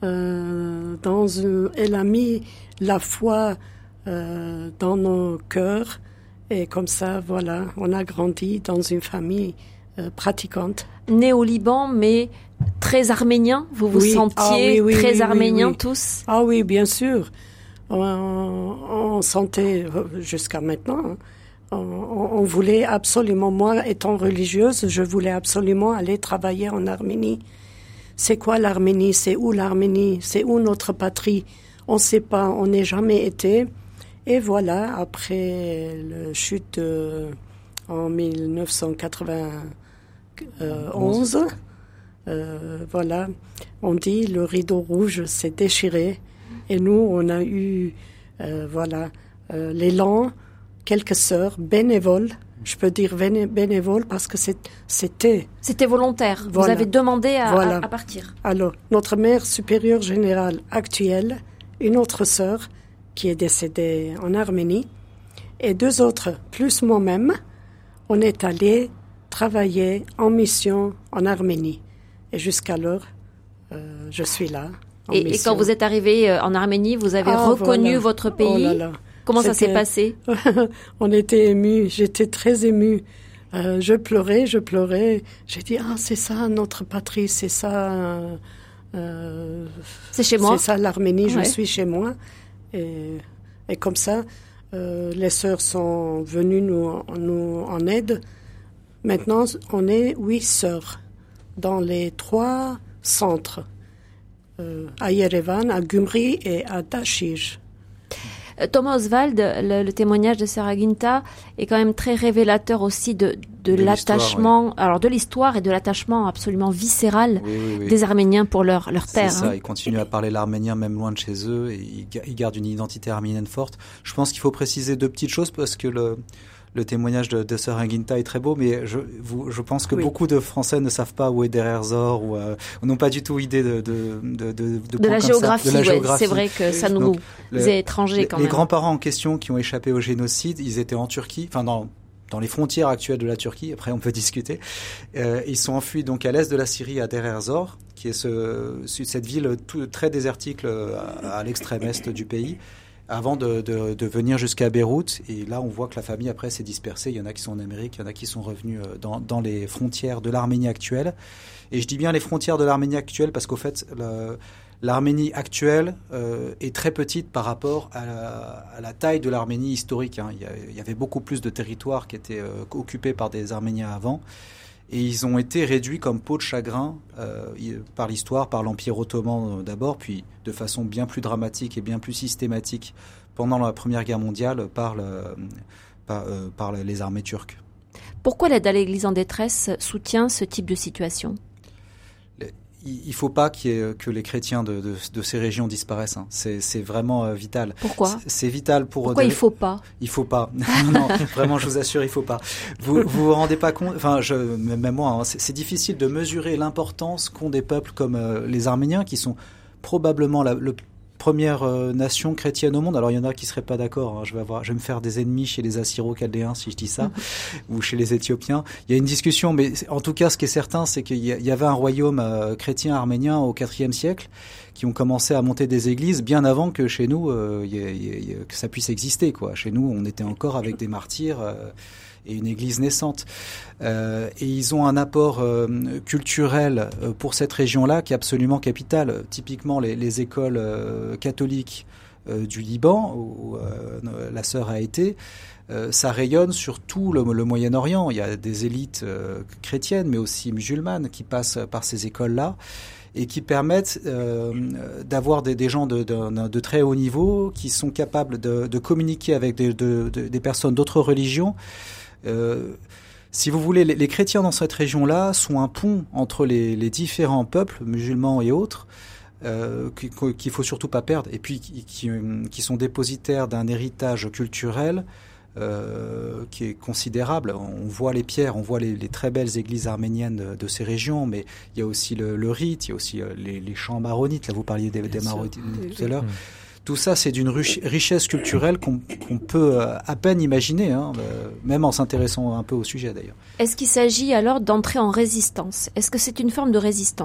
Speaker 1: euh, dans une... Elle a mis la foi euh, dans nos cœurs. Et comme ça, voilà, on a grandi dans une famille euh, pratiquante.
Speaker 4: Né au Liban, mais très arménien. Vous vous
Speaker 1: oui.
Speaker 4: sentiez
Speaker 1: ah, oui, oui,
Speaker 4: très
Speaker 1: oui,
Speaker 4: arménien
Speaker 1: oui, oui.
Speaker 4: tous?
Speaker 1: Ah oui, bien sûr. On, on sentait, jusqu'à maintenant, on, on voulait absolument, moi étant religieuse, je voulais absolument aller travailler en Arménie. C'est quoi l'Arménie? C'est où l'Arménie? C'est où notre patrie? On ne sait pas, on n'est jamais été. Et voilà, après la chute euh, en dix-neuf cent quatre-vingt-onze, euh, voilà, on dit le rideau rouge s'est déchiré. Et nous, on a eu, euh, voilà, euh, l'élan, quelques sœurs bénévoles. Je peux dire béné- bénévoles parce que c'est, c'était...
Speaker 4: C'était volontaire.
Speaker 1: Voilà.
Speaker 4: Vous avez demandé à,
Speaker 1: Voilà.
Speaker 4: à, à partir.
Speaker 1: Alors, notre mère supérieure générale actuelle, une autre sœur qui est décédée en Arménie, et deux autres, plus moi-même, on est allés travailler en mission en Arménie. Et jusqu'alors, euh, je suis là.
Speaker 4: Et, et quand vous êtes arrivé en Arménie, vous avez
Speaker 1: ah,
Speaker 4: reconnu
Speaker 1: voilà.
Speaker 4: votre pays.
Speaker 1: Oh là là.
Speaker 4: Comment
Speaker 1: C'était...
Speaker 4: ça s'est passé?
Speaker 1: On était émus, j'étais très émue. Euh, je pleurais, je pleurais. J'ai dit, ah, c'est ça notre patrie, c'est ça... Euh,
Speaker 4: c'est chez moi.
Speaker 1: C'est ça l'Arménie, je
Speaker 4: ouais.
Speaker 1: suis chez moi. Et, et comme ça, euh, les sœurs sont venues nous, nous en aide. Maintenant, on est huit sœurs dans les trois centres. Euh, à Yerevan, à Gümri et à Dachij.
Speaker 4: Thomas Oswald, le, le témoignage de Sœur Aginta est quand même très révélateur aussi de, de, de l'attachement, oui. alors de l'histoire et de l'attachement absolument viscéral oui, oui, oui. des Arméniens pour leur, leur terre.
Speaker 6: C'est ça,
Speaker 4: hein.
Speaker 6: Ils continuent à parler l'arménien même loin de chez eux et ils, ils gardent une identité arménienne forte. Je pense qu'il faut préciser deux petites choses parce que le... Le témoignage de, de Sœur Aginta est très beau, mais je, vous, je pense que oui. beaucoup de Français ne savent pas où est Der Herzog ou euh, n'ont pas du tout idée de de de de,
Speaker 4: de, de, la, géographie, de la ouais, géographie. C'est vrai que ça nous Donc, le, est étranger quand
Speaker 6: les,
Speaker 4: même.
Speaker 6: Les grands-parents en question qui ont échappé au génocide, ils étaient en Turquie, enfin dans dans les frontières actuelles de la Turquie. Après, on peut discuter. Euh, ils sont enfuis donc à l'est de la Syrie, à Der Herzog, qui est ce, cette ville tout, très désertique à, à l'extrême est du pays. Avant de, de, de venir jusqu'à Beyrouth. Et là, on voit que la famille, après, s'est dispersée. Il y en a qui sont en Amérique, il y en a qui sont revenus dans, dans les frontières de l'Arménie actuelle. Et je dis bien les frontières de l'Arménie actuelle parce qu'au fait, le, l'Arménie actuelle euh, est très petite par rapport à la, à la taille de l'Arménie historique. Hein. Il, y a, il y avait beaucoup plus de territoires qui étaient euh, occupés par des Arméniens avant. Et ils ont été réduits comme peau de chagrin euh, par l'histoire, par l'Empire ottoman euh, d'abord, puis de façon bien plus dramatique et bien plus systématique pendant la Première Guerre mondiale par, le, par, euh, par les armées turques.
Speaker 4: Pourquoi l'aide à l'Église en détresse soutient ce type de situation ?
Speaker 6: Il ne faut pas qu'il y ait, que les chrétiens de, de, de ces régions disparaissent. Hein. C'est, c'est vraiment euh, vital.
Speaker 4: Pourquoi ?
Speaker 6: c'est, c'est vital pour...
Speaker 4: Pourquoi
Speaker 6: de...
Speaker 4: il ne faut pas ?
Speaker 6: Il ne faut pas. Non, vraiment, je vous assure, il ne faut pas. Vous vous, vous rendez pas compte... Enfin, je, même moi, hein, c'est, c'est difficile de mesurer l'importance qu'ont des peuples comme euh, les Arméniens, qui sont probablement la, le première euh, nation chrétienne au monde. Alors, il y en a qui ne seraient pas d'accord. Hein. Je vais avoir, je vais me faire des ennemis chez les Assyro-Chaldéens, si je dis ça, mm-hmm. ou chez les Éthiopiens. Il y a une discussion, mais en tout cas, ce qui est certain, c'est qu'il y, y avait un royaume euh, chrétien arménien au quatrième siècle qui ont commencé à monter des églises bien avant que chez nous, euh, y a, y a, que ça puisse exister, quoi. Chez nous, on était encore avec des martyrs euh, et une église naissante. Euh, et ils ont un apport euh, culturel euh, pour cette région-là qui est absolument capital. Typiquement, les, les écoles euh, catholiques euh, du Liban, où euh, la sœur a été, euh, ça rayonne sur tout le, le Moyen-Orient. Il y a des élites euh, chrétiennes, mais aussi musulmanes, qui passent par ces écoles-là et qui permettent euh, d'avoir des, des gens de, de, de très haut niveau qui sont capables de, de communiquer avec des, de, de, des personnes d'autres religions. Euh, Si vous voulez, les, les chrétiens dans cette région-là sont un pont entre les, les différents peuples, musulmans et autres, euh, qu'il faut surtout pas perdre, et puis qui, qui, qui sont dépositaires d'un héritage culturel euh, qui est considérable. On voit les pierres, on voit les, les très belles églises arméniennes de, de ces régions, mais il y a aussi le, le rite, il y a aussi les, les chants maronites. Là, vous parliez des, des maronites tout à l'heure. Tout ça, c'est d'une richesse culturelle qu'on qu'on peut à peine imaginer, hein, même en s'intéressant un peu au sujet d'ailleurs.
Speaker 4: Est-ce qu'il s'agit alors d'entrer en résistance ? Est-ce que c'est une forme de résistance ?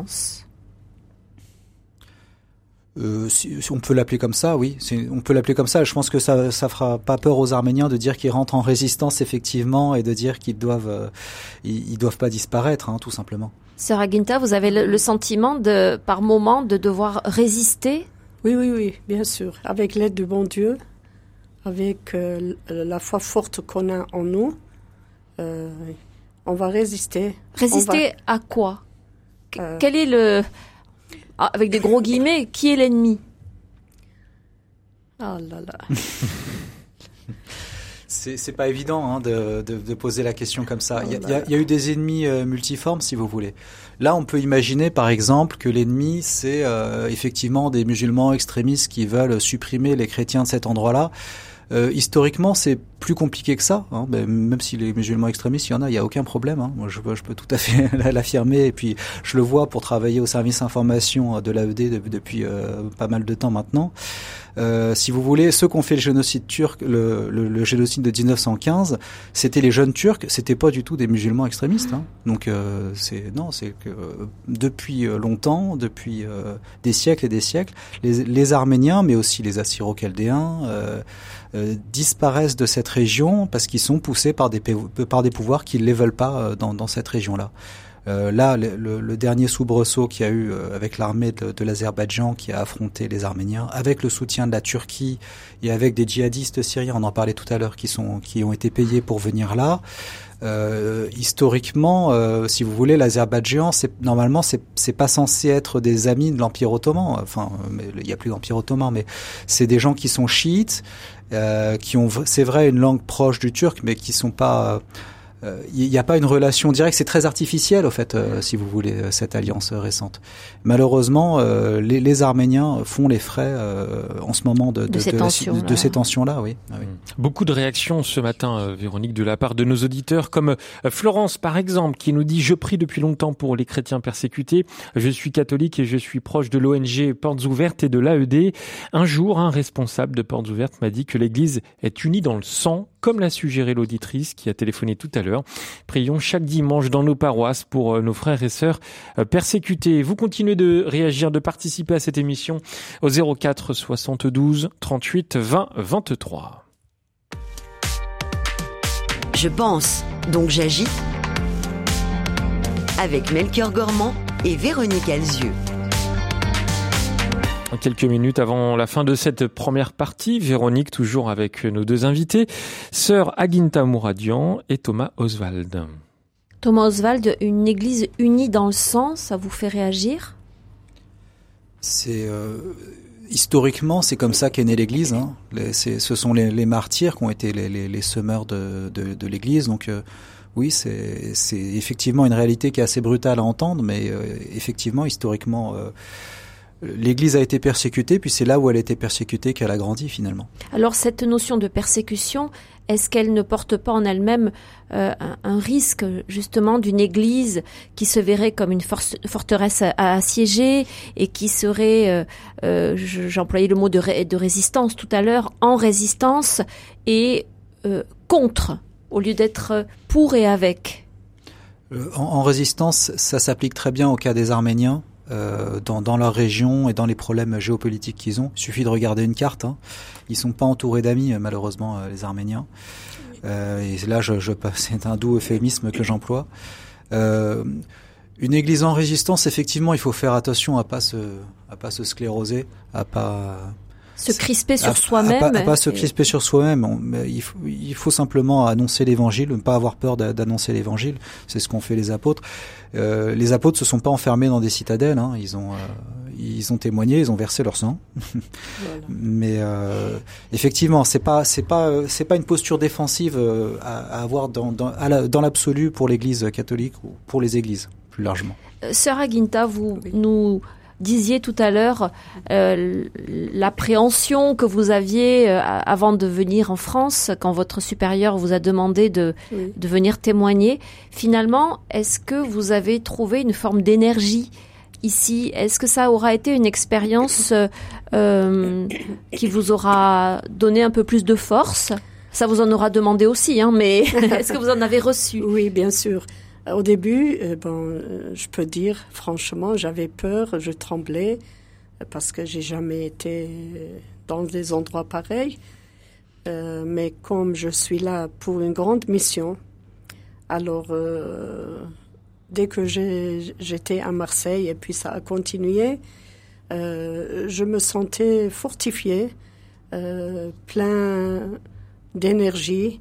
Speaker 6: Euh, si, si on peut l'appeler comme ça, oui. C'est, on peut l'appeler comme ça. Je pense que ça, ça fera pas peur aux Arméniens de dire qu'ils rentrent en résistance effectivement et de dire qu'ils doivent, euh, ils, ils doivent pas disparaître, hein, tout simplement.
Speaker 4: Sœur Aguinta, vous avez le, le sentiment de, par moment, de devoir résister ?
Speaker 1: Oui, oui, oui, bien sûr. Avec l'aide du bon Dieu, avec euh, la foi forte qu'on a en nous, euh, on va résister.
Speaker 4: Résister
Speaker 1: va...
Speaker 4: à quoi ?
Speaker 1: euh...
Speaker 4: Quel est le... Ah, avec des gros guillemets, qui est l'ennemi ?
Speaker 1: Ah là là.
Speaker 6: c'est, c'est pas évident hein, de, de, de poser la question comme ça. Il y, y, y a eu des ennemis euh, multiformes, si vous voulez. Là, on peut imaginer, par exemple, que l'ennemi, c'est euh, effectivement des musulmans extrémistes qui veulent supprimer les chrétiens de cet endroit-là. Euh, historiquement, c'est plus compliqué que ça. Hein. Ben, même si les musulmans extrémistes, il y en a, il y a aucun problème. Hein. Moi, je, je peux tout à fait l'affirmer. Et puis, je le vois pour travailler au service information de l'A E D de, depuis euh, pas mal de temps maintenant. Euh, si vous voulez, ceux qui ont fait le génocide turc, le, le, le génocide de dix-neuf cent quinze, c'était les jeunes Turcs. C'était pas du tout des musulmans extrémistes. Hein. Donc, euh, c'est non, c'est que euh, depuis longtemps, depuis euh, des siècles et des siècles, les, les Arméniens, mais aussi les Assyro-Chaldéens, euh, euh, disparaissent de cette région parce qu'ils sont poussés par des par des pouvoirs qui ne les veulent pas dans, dans cette région-là. Euh, là, le, le, le dernier soubresaut qu'il y a eu euh, avec l'armée de, de l'Azerbaïdjan qui a affronté les Arméniens, avec le soutien de la Turquie et avec des djihadistes syriens, on en parlait tout à l'heure, qui sont qui ont été payés pour venir là. Euh, historiquement, euh, si vous voulez, l'Azerbaïdjan, c'est normalement c'est c'est pas censé être des amis de l'Empire ottoman. Enfin, mais il y a plus d'Empire ottoman, mais c'est des gens qui sont chiites, euh, qui ont, c'est vrai, une langue proche du turc, mais qui sont pas euh, il euh, n'y a pas une relation directe, c'est très artificiel au fait, euh, si vous voulez, euh, cette alliance euh, récente. Malheureusement, euh, les, les Arméniens font les frais euh, en ce moment de, de,
Speaker 4: de, ces,
Speaker 6: de,
Speaker 4: tensions,
Speaker 6: de, de ces tensions-là. Oui. Ah, oui.
Speaker 3: Beaucoup de réactions ce matin, euh, Véronique, de la part de nos auditeurs, comme euh, Florence par exemple, qui nous dit « Je prie depuis longtemps pour les chrétiens persécutés. Je suis catholique et je suis proche de l'O N G Portes Ouvertes et de l'A E D. Un jour, un responsable de Portes Ouvertes m'a dit que l'Église est unie dans le sang, comme l'a suggéré l'auditrice qui a téléphoné tout à l'heure. Prions chaque dimanche dans nos paroisses pour nos frères et sœurs persécutés. Vous continuez de réagir, de participer à cette émission au zéro quatre soixante-douze trente-huit vingt vingt-trois.
Speaker 2: Je pense, donc j'agis. Avec Melchior Gormand et Véronique Alzieux.
Speaker 3: Quelques minutes avant la fin de cette première partie, Véronique, toujours avec nos deux invités, sœur Aguinta Mouradian et Thomas Oswald.
Speaker 4: Thomas Oswald, une église unie dans le sang, ça vous fait réagir ?
Speaker 6: C'est euh, historiquement, c'est comme ça qu'est née l'église. Hein. Les, c'est, ce sont les, les martyrs qui ont été les, les, les semeurs de, de, de l'église. Donc euh, oui, c'est, c'est effectivement une réalité qui est assez brutale à entendre, mais euh, effectivement, historiquement... Euh, l'Église a été persécutée, puis c'est là où elle a été persécutée qu'elle a grandi finalement.
Speaker 4: Alors cette notion de persécution, est-ce qu'elle ne porte pas en elle-même euh, un, un risque justement d'une Église qui se verrait comme une force, forteresse à, à assiéger et qui serait, euh, euh, j'employais le mot de, ré, de résistance tout à l'heure, en résistance et euh, contre, au lieu d'être pour et avec ?
Speaker 6: euh, en, en résistance, ça s'applique très bien au cas des Arméniens. Euh, dans, dans leur région et dans les problèmes géopolitiques qu'ils ont. Il suffit de regarder une carte. Hein. Ils sont pas entourés d'amis, malheureusement, euh, les Arméniens. Euh, et là, je, je, c'est un doux euphémisme que j'emploie. Euh, une église en résistance, effectivement, il faut faire attention à pas se, à pas se scléroser, à pas
Speaker 4: se crisper sur
Speaker 6: à,
Speaker 4: soi-même.
Speaker 6: À pas, à pas se crisper sur soi-même. On, mais il, faut, il faut simplement annoncer l'évangile, ne pas avoir peur d'annoncer l'évangile. C'est ce qu'ont fait les apôtres. Euh, les apôtres se sont pas enfermés dans des citadelles. Hein. Ils ont, euh, ils ont témoigné, ils ont versé leur sang.
Speaker 1: Voilà.
Speaker 6: Mais euh, effectivement, c'est pas c'est pas c'est pas une posture défensive à, à avoir dans dans, à la, dans l'absolu pour l'Église catholique ou pour les églises plus largement.
Speaker 4: Sœur Aguinta, vous oui. nous disiez tout à l'heure euh, l'appréhension que vous aviez euh, avant de venir en France, quand votre supérieur vous a demandé de, oui. de venir témoigner. Finalement, est-ce que vous avez trouvé une forme d'énergie ici? Est-ce que ça aura été une expérience euh, qui vous aura donné un peu plus de force? Ça vous en aura demandé aussi, hein, mais est-ce que vous en avez reçu?
Speaker 1: Oui, bien sûr. Au début, euh, bon, euh, je peux dire franchement, j'avais peur, je tremblais parce que j'ai jamais été dans des endroits pareils. Euh, mais comme je suis là pour une grande mission, alors euh, dès que j'ai, j'étais à Marseille et puis ça a continué, euh, je me sentais fortifiée, euh, plein d'énergie,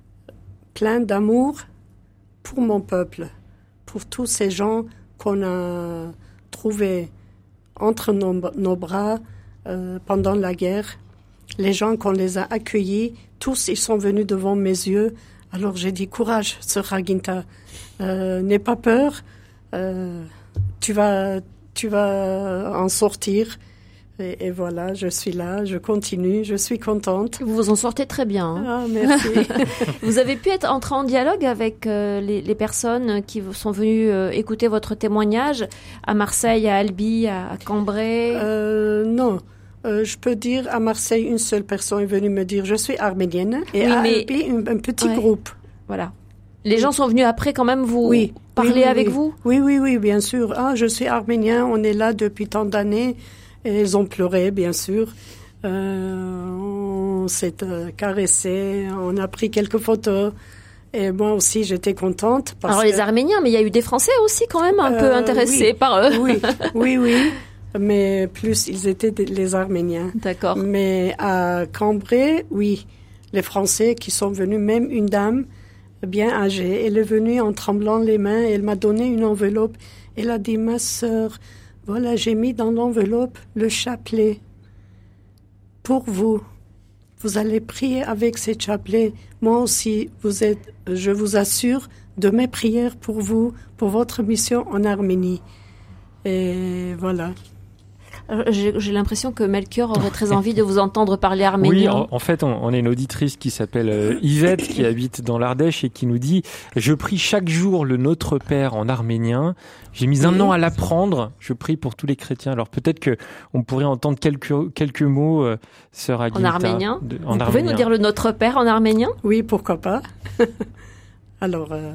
Speaker 1: plein d'amour pour mon peuple, pour tous ces gens qu'on a trouvés entre nos, nos bras euh, pendant la guerre, les gens qu'on les a accueillis, tous ils sont venus devant mes yeux. Alors j'ai dit courage, sœur Aguinta, euh, n'aie pas peur, euh, tu vas, tu vas en sortir. Et, et voilà, je suis là, je continue, je suis contente.
Speaker 4: Vous vous en sortez très bien. Hein.
Speaker 1: Ah, merci.
Speaker 4: Vous avez pu être entrer en dialogue avec euh, les, les personnes qui sont venues euh, écouter votre témoignage à Marseille, à Albi, à, à Cambrai?
Speaker 1: euh, Non. Euh, je peux dire, à Marseille, une seule personne est venue me dire « je suis arménienne » et oui, à mais... Albi, un, un petit ouais. groupe.
Speaker 4: Voilà. Les gens sont venus après quand même vous
Speaker 1: oui.
Speaker 4: parler
Speaker 1: oui, oui,
Speaker 4: avec
Speaker 1: oui.
Speaker 4: vous?
Speaker 1: Oui, oui, oui, bien sûr. Ah, je suis arménien, on est là depuis tant d'années. Et ils ont pleuré, bien sûr. Euh, on s'est euh, caressé, on a pris quelques photos. Et moi aussi, j'étais contente. Parce
Speaker 4: Alors
Speaker 1: que...
Speaker 4: les Arméniens, mais il y a eu des Français aussi quand même un euh, peu intéressés
Speaker 1: oui,
Speaker 4: par eux.
Speaker 1: Oui, oui, oui. Mais plus, ils étaient les Arméniens.
Speaker 4: D'accord.
Speaker 1: Mais à Cambrai, oui, les Français qui sont venus, même une dame bien âgée, elle est venue en tremblant les mains, elle m'a donné une enveloppe. Elle a dit, ma sœur, voilà, j'ai mis dans l'enveloppe le chapelet pour vous. Vous allez prier avec ce chapelet. Moi aussi, vous êtes, je vous assure de mes prières pour vous, pour votre mission en Arménie. Et voilà.
Speaker 4: J'ai, j'ai l'impression que Melchior aurait très envie de vous entendre parler arménien.
Speaker 3: Oui, en, en fait, on, on est une auditrice qui s'appelle euh, Yvette, qui habite dans l'Ardèche et qui nous dit « Je prie chaque jour le Notre Père en arménien. J'ai mis un oui. an à l'apprendre. Je prie pour tous les chrétiens. » Alors peut-être que on pourrait entendre quelques quelques mots, euh, sœur Aguinta.
Speaker 4: En arménien.
Speaker 3: De, en
Speaker 4: vous
Speaker 3: arménien.
Speaker 4: pouvez nous dire le Notre Père en arménien?
Speaker 1: Oui, pourquoi pas. Alors, euh...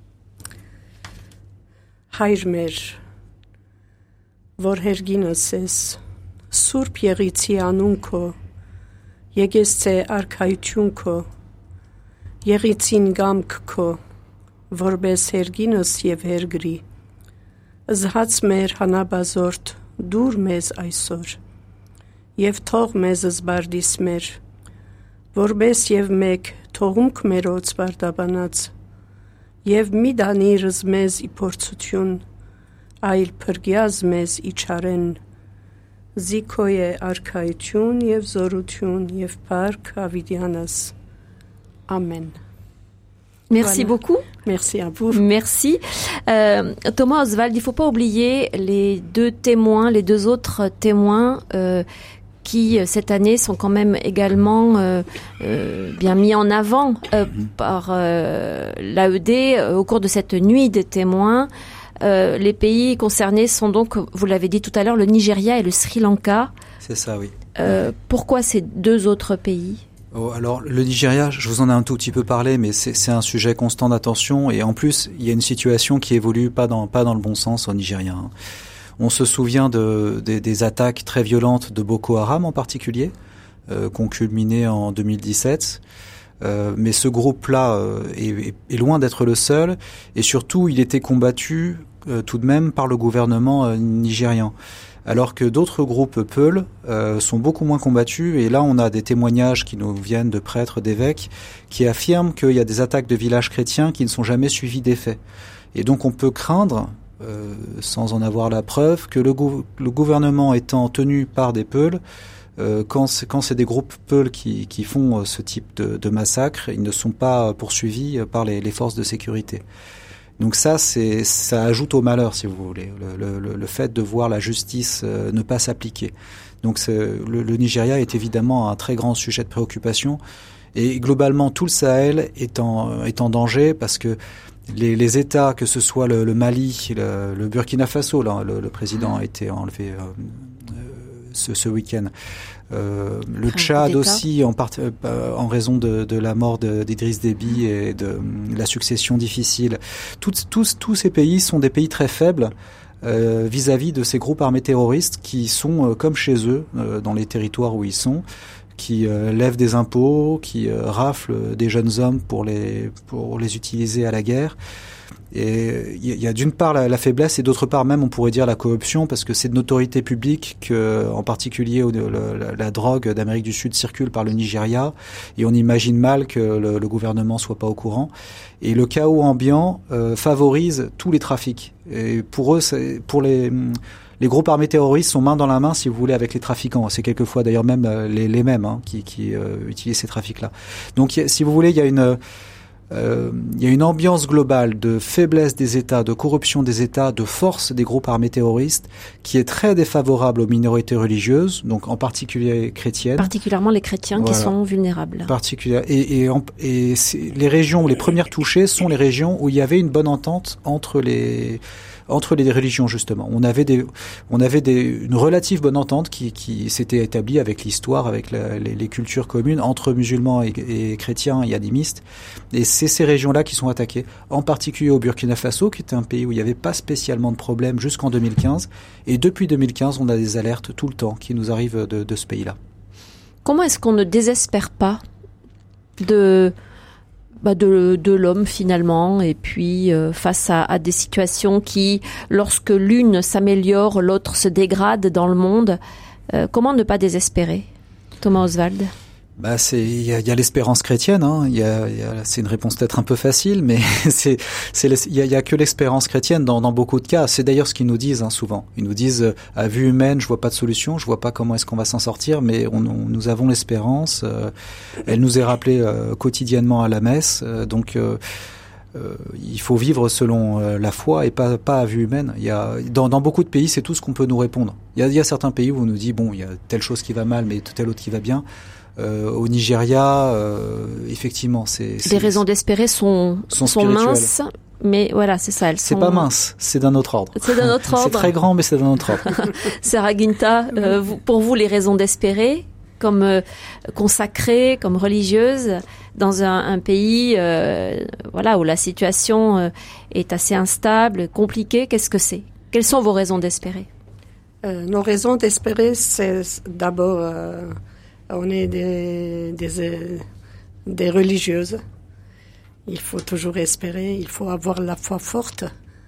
Speaker 1: Հայրմեր, որ հերգինս ես, Սուրբ Եղիցի անուն քո, Եկեսցե արքայություն քո, Եղիցին գամք քո, որպես հերգինս եւ հերգրի, Զհաց մեր հանաբազորդ, դուր մեզ այսօր, Եվ թող մեզ զբարդիս մեր, Որպես եւ մեկ թողումք մերոց բարդաբանած, Եվ մի դանիրս մեզ ի փորձություն, այլ փրկյազ մեզ իչարեն, զիքո է արքայություն եւ զորություն եւ փառք Ավիդյանս. Amen.
Speaker 4: Merci voilà. beaucoup.
Speaker 1: Merci à vous.
Speaker 4: Merci. Euh, Thomas Oswald, il ne faut pas oublier les deux témoins, les deux autres témoins euh, qui, cette année, sont quand même également euh, euh, bien mis en avant euh, par euh, l'A E D euh, au cours de cette nuit des témoins. Euh, les pays concernés sont donc, vous l'avez dit tout à l'heure, le Nigeria et le Sri Lanka.
Speaker 6: C'est ça, oui.
Speaker 4: Euh, pourquoi ces deux autres pays ?
Speaker 6: Oh, alors, le Nigeria, je vous en ai un tout petit peu parlé, mais c'est, c'est un sujet constant d'attention. Et en plus, il y a une situation qui évolue pas dans, pas dans le bon sens au Nigeria. On se souvient de, des, des attaques très violentes de Boko Haram en particulier, euh, qui ont culminé en deux mille dix-sept. Euh, mais ce groupe-là euh, est, est loin d'être le seul. Et surtout, il était combattu euh, tout de même par le gouvernement euh, nigérian. Alors que d'autres groupes Peul euh, sont beaucoup moins combattus. Et là, on a des témoignages qui nous viennent de prêtres, d'évêques, qui affirment qu'il y a des attaques de villages chrétiens qui ne sont jamais suivies d'effet. Et donc, on peut craindre euh, sans en avoir la preuve, que le, gou- le gouvernement étant tenu par des Peuls, euh, quand, c'est, quand c'est des groupes Peuls qui, qui font ce type de, de massacre, ils ne sont pas poursuivis par les, les forces de sécurité. Donc ça, c'est, ça ajoute au malheur, si vous voulez, le, le, le fait de voir la justice euh, ne pas s'appliquer. Donc c'est, le, le Nigeria est évidemment un très grand sujet de préoccupation. Et globalement, tout le Sahel est en, est en danger parce que les, les États, que ce soit le, le Mali, le, le Burkina Faso, là, le, le président a été enlevé euh, ce, ce week-end. Euh, le Tchad aussi, en, part, euh, en raison de, de la mort de, d'Idriss Déby et de la succession difficile. Toutes, tous, tous ces pays sont des pays très faibles euh, vis-à-vis de ces groupes armés terroristes qui sont euh, comme chez eux, euh, dans les territoires où ils sont, qui euh, lèvent des impôts, qui euh, raflent des jeunes hommes pour les, pour les utiliser à la guerre. Et il y, y a d'une part la, la faiblesse et d'autre part même on pourrait dire la corruption, parce que c'est de notoriété publique que, en particulier, le, la, la drogue d'Amérique du Sud circule par le Nigeria, et on imagine mal que le, le gouvernement soit pas au courant. Et le chaos ambiant euh, favorise tous les trafics. Et pour eux, c'est, pour les les groupes armés terroristes sont main dans la main, si vous voulez, avec les trafiquants. C'est quelquefois d'ailleurs même les, les mêmes hein, qui, qui euh, utilisent ces trafics-là. Donc, si vous voulez, il y a une Euh, il y a une ambiance globale de faiblesse des États, de corruption des États, de force des groupes armés terroristes qui est très défavorable aux minorités religieuses, donc en particulier chrétiennes.
Speaker 4: Particulièrement les chrétiens voilà. qui sont vulnérables.
Speaker 6: Particulier. Et, et, en, et c'est, les régions où les premières touchées sont les régions où il y avait une bonne entente entre les entre les religions, justement. On avait des, on avait des, une relative bonne entente qui, qui s'était établie avec l'histoire, avec la, les, les cultures communes entre musulmans et, et chrétiens et animistes. Et c'est ces régions-là qui sont attaquées, en particulier au Burkina Faso, qui était un pays où il n'y avait pas spécialement de problème jusqu'en deux mille quinze. Et depuis deux mille quinze, on a des alertes tout le temps qui nous arrivent de, de ce pays-là.
Speaker 4: Comment est-ce qu'on ne désespère pas de... Bah de, de l'homme finalement, et puis euh, face à, à des situations qui, lorsque l'une s'améliore, l'autre se dégrade dans le monde, euh, comment ne pas désespérer, Thomas Oswald?
Speaker 6: Bah c'est il y a, y a l'espérance chrétienne, hein. Il y a, y a c'est une réponse peut-être un peu facile, mais c'est c'est il y a, y a que l'espérance chrétienne dans, dans beaucoup de cas. C'est d'ailleurs ce qu'ils nous disent hein, souvent. Ils nous disent à vue humaine, je vois pas de solution, je vois pas comment est-ce qu'on va s'en sortir, mais on, on nous avons l'espérance. Euh, elle nous est rappelée euh, quotidiennement à la messe, euh, donc. Euh, Euh, il faut vivre selon euh, la foi et pas pas à vue humaine. Il y a dans, dans beaucoup de pays, c'est tout ce qu'on peut nous répondre. Il y a, il y a certains pays où on nous dit bon, il y a telle chose qui va mal, mais telle autre qui va bien. Euh, au Nigeria, euh, effectivement, c'est, c'est
Speaker 4: les raisons d'espérer sont sont, sont minces, mais voilà, c'est ça. Elles
Speaker 6: c'est
Speaker 4: sont...
Speaker 6: pas mince, c'est d'un autre ordre.
Speaker 4: C'est d'un autre ordre.
Speaker 6: C'est très grand, mais c'est d'un autre ordre.
Speaker 4: Sarah Guinta, euh, vous, pour vous, les raisons d'espérer, comme euh, consacrée, comme religieuse, dans un, un pays, euh, voilà, où la situation euh, est assez instable, compliquée, qu'est-ce que c'est? Quelles sont vos raisons d'espérer?
Speaker 1: euh, Nos raisons d'espérer, c'est d'abord, euh, on est des, des, des religieuses. Il faut toujours espérer, il faut avoir la foi forte.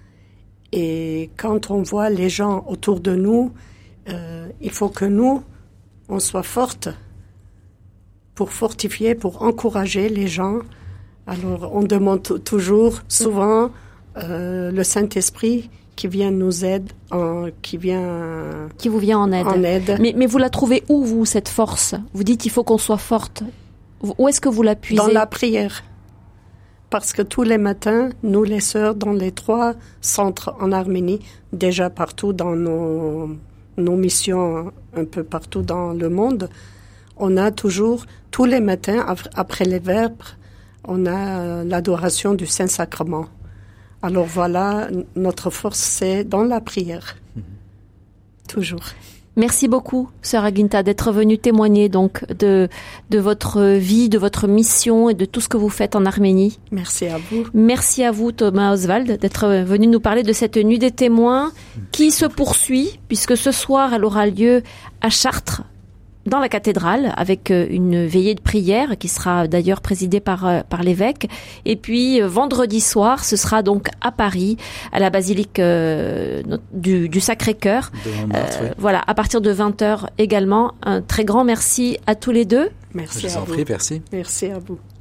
Speaker 1: Et quand on voit les gens autour de nous, euh, il faut que nous, on soit fortes pour fortifier, pour encourager les gens. Alors, on demande t- toujours, souvent, euh, le Saint-Esprit qui vient nous aider, en, qui vient...
Speaker 4: Qui vous vient en aide.
Speaker 1: En aide.
Speaker 4: Mais, mais vous la trouvez où, vous, cette force? Vous dites il faut qu'on soit forte. Où est-ce que vous la puisez?
Speaker 1: Dans la prière. Parce que tous les matins, nous, les sœurs, dans les trois centres en Arménie, déjà partout dans nos, nos missions, un peu partout dans le monde, on a toujours, tous les matins, après les vêpres, on a l'adoration du Saint-Sacrement. Alors voilà, notre force, c'est dans la prière. Mmh. Toujours.
Speaker 4: Merci beaucoup, Sœur Aguinta, d'être venue témoigner donc de, de votre vie, de votre mission et de tout ce que vous faites en Arménie.
Speaker 1: Merci à vous.
Speaker 4: Merci à vous, Thomas Oswald, d'être venu nous parler de cette nuit des témoins qui se poursuit, puisque ce soir, elle aura lieu à Chartres, dans la cathédrale, avec une veillée de prière qui sera d'ailleurs présidée par par l'évêque. Et puis vendredi soir, ce sera donc à Paris, à la basilique euh, du, du Sacré-Cœur. Euh, oui. Voilà, à partir de vingt heures également. Un très grand merci à tous les deux.
Speaker 1: Merci
Speaker 6: Je vous
Speaker 1: à
Speaker 6: en
Speaker 1: vous.
Speaker 6: prie, merci.
Speaker 1: Merci à vous.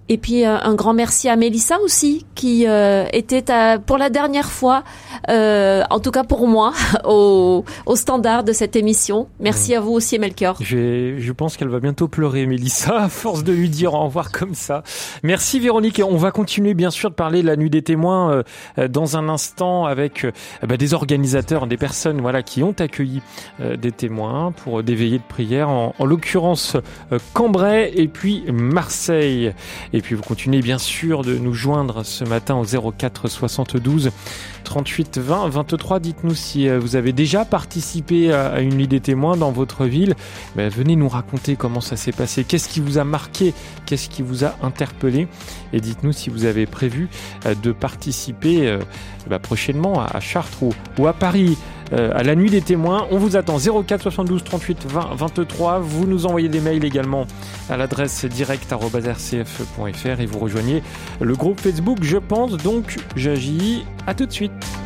Speaker 4: Et puis euh, un grand merci à Mélissa aussi, qui euh, était à, pour la dernière fois, euh, en tout cas pour moi, au, au standard de cette émission. Merci ouais. à vous aussi, Melchior.
Speaker 3: Je, je pense qu'elle va bientôt pleurer, Mélissa, à force de lui dire au revoir comme ça. Merci Véronique. Et on va continuer bien sûr de parler de la nuit des témoins euh, dans un instant avec euh, bah, des organisateurs, des personnes voilà qui ont accueilli euh, des témoins pour des veillées de prière, en, en l'occurrence euh, Cambrai et puis Marseille. Et puis vous continuez bien sûr de nous joindre ce matin au zéro quatre soixante-douze trente-huit vingt vingt-trois. Dites-nous si vous avez déjà participé à une nuit des témoins dans votre ville. Ben, venez nous raconter comment ça s'est passé, qu'est-ce qui vous a marqué, qu'est-ce qui vous a interpellé. Et dites-nous si vous avez prévu de participer euh, ben, prochainement à Chartres ou, ou à Paris. Euh, à la nuit des témoins, on vous attend zéro quatre soixante-douze trente-huit vingt vingt-trois. Vous nous envoyez des mails également à l'adresse direct arobase r c f point f r et vous rejoignez le groupe Facebook Je pense donc j'agis. À tout de suite.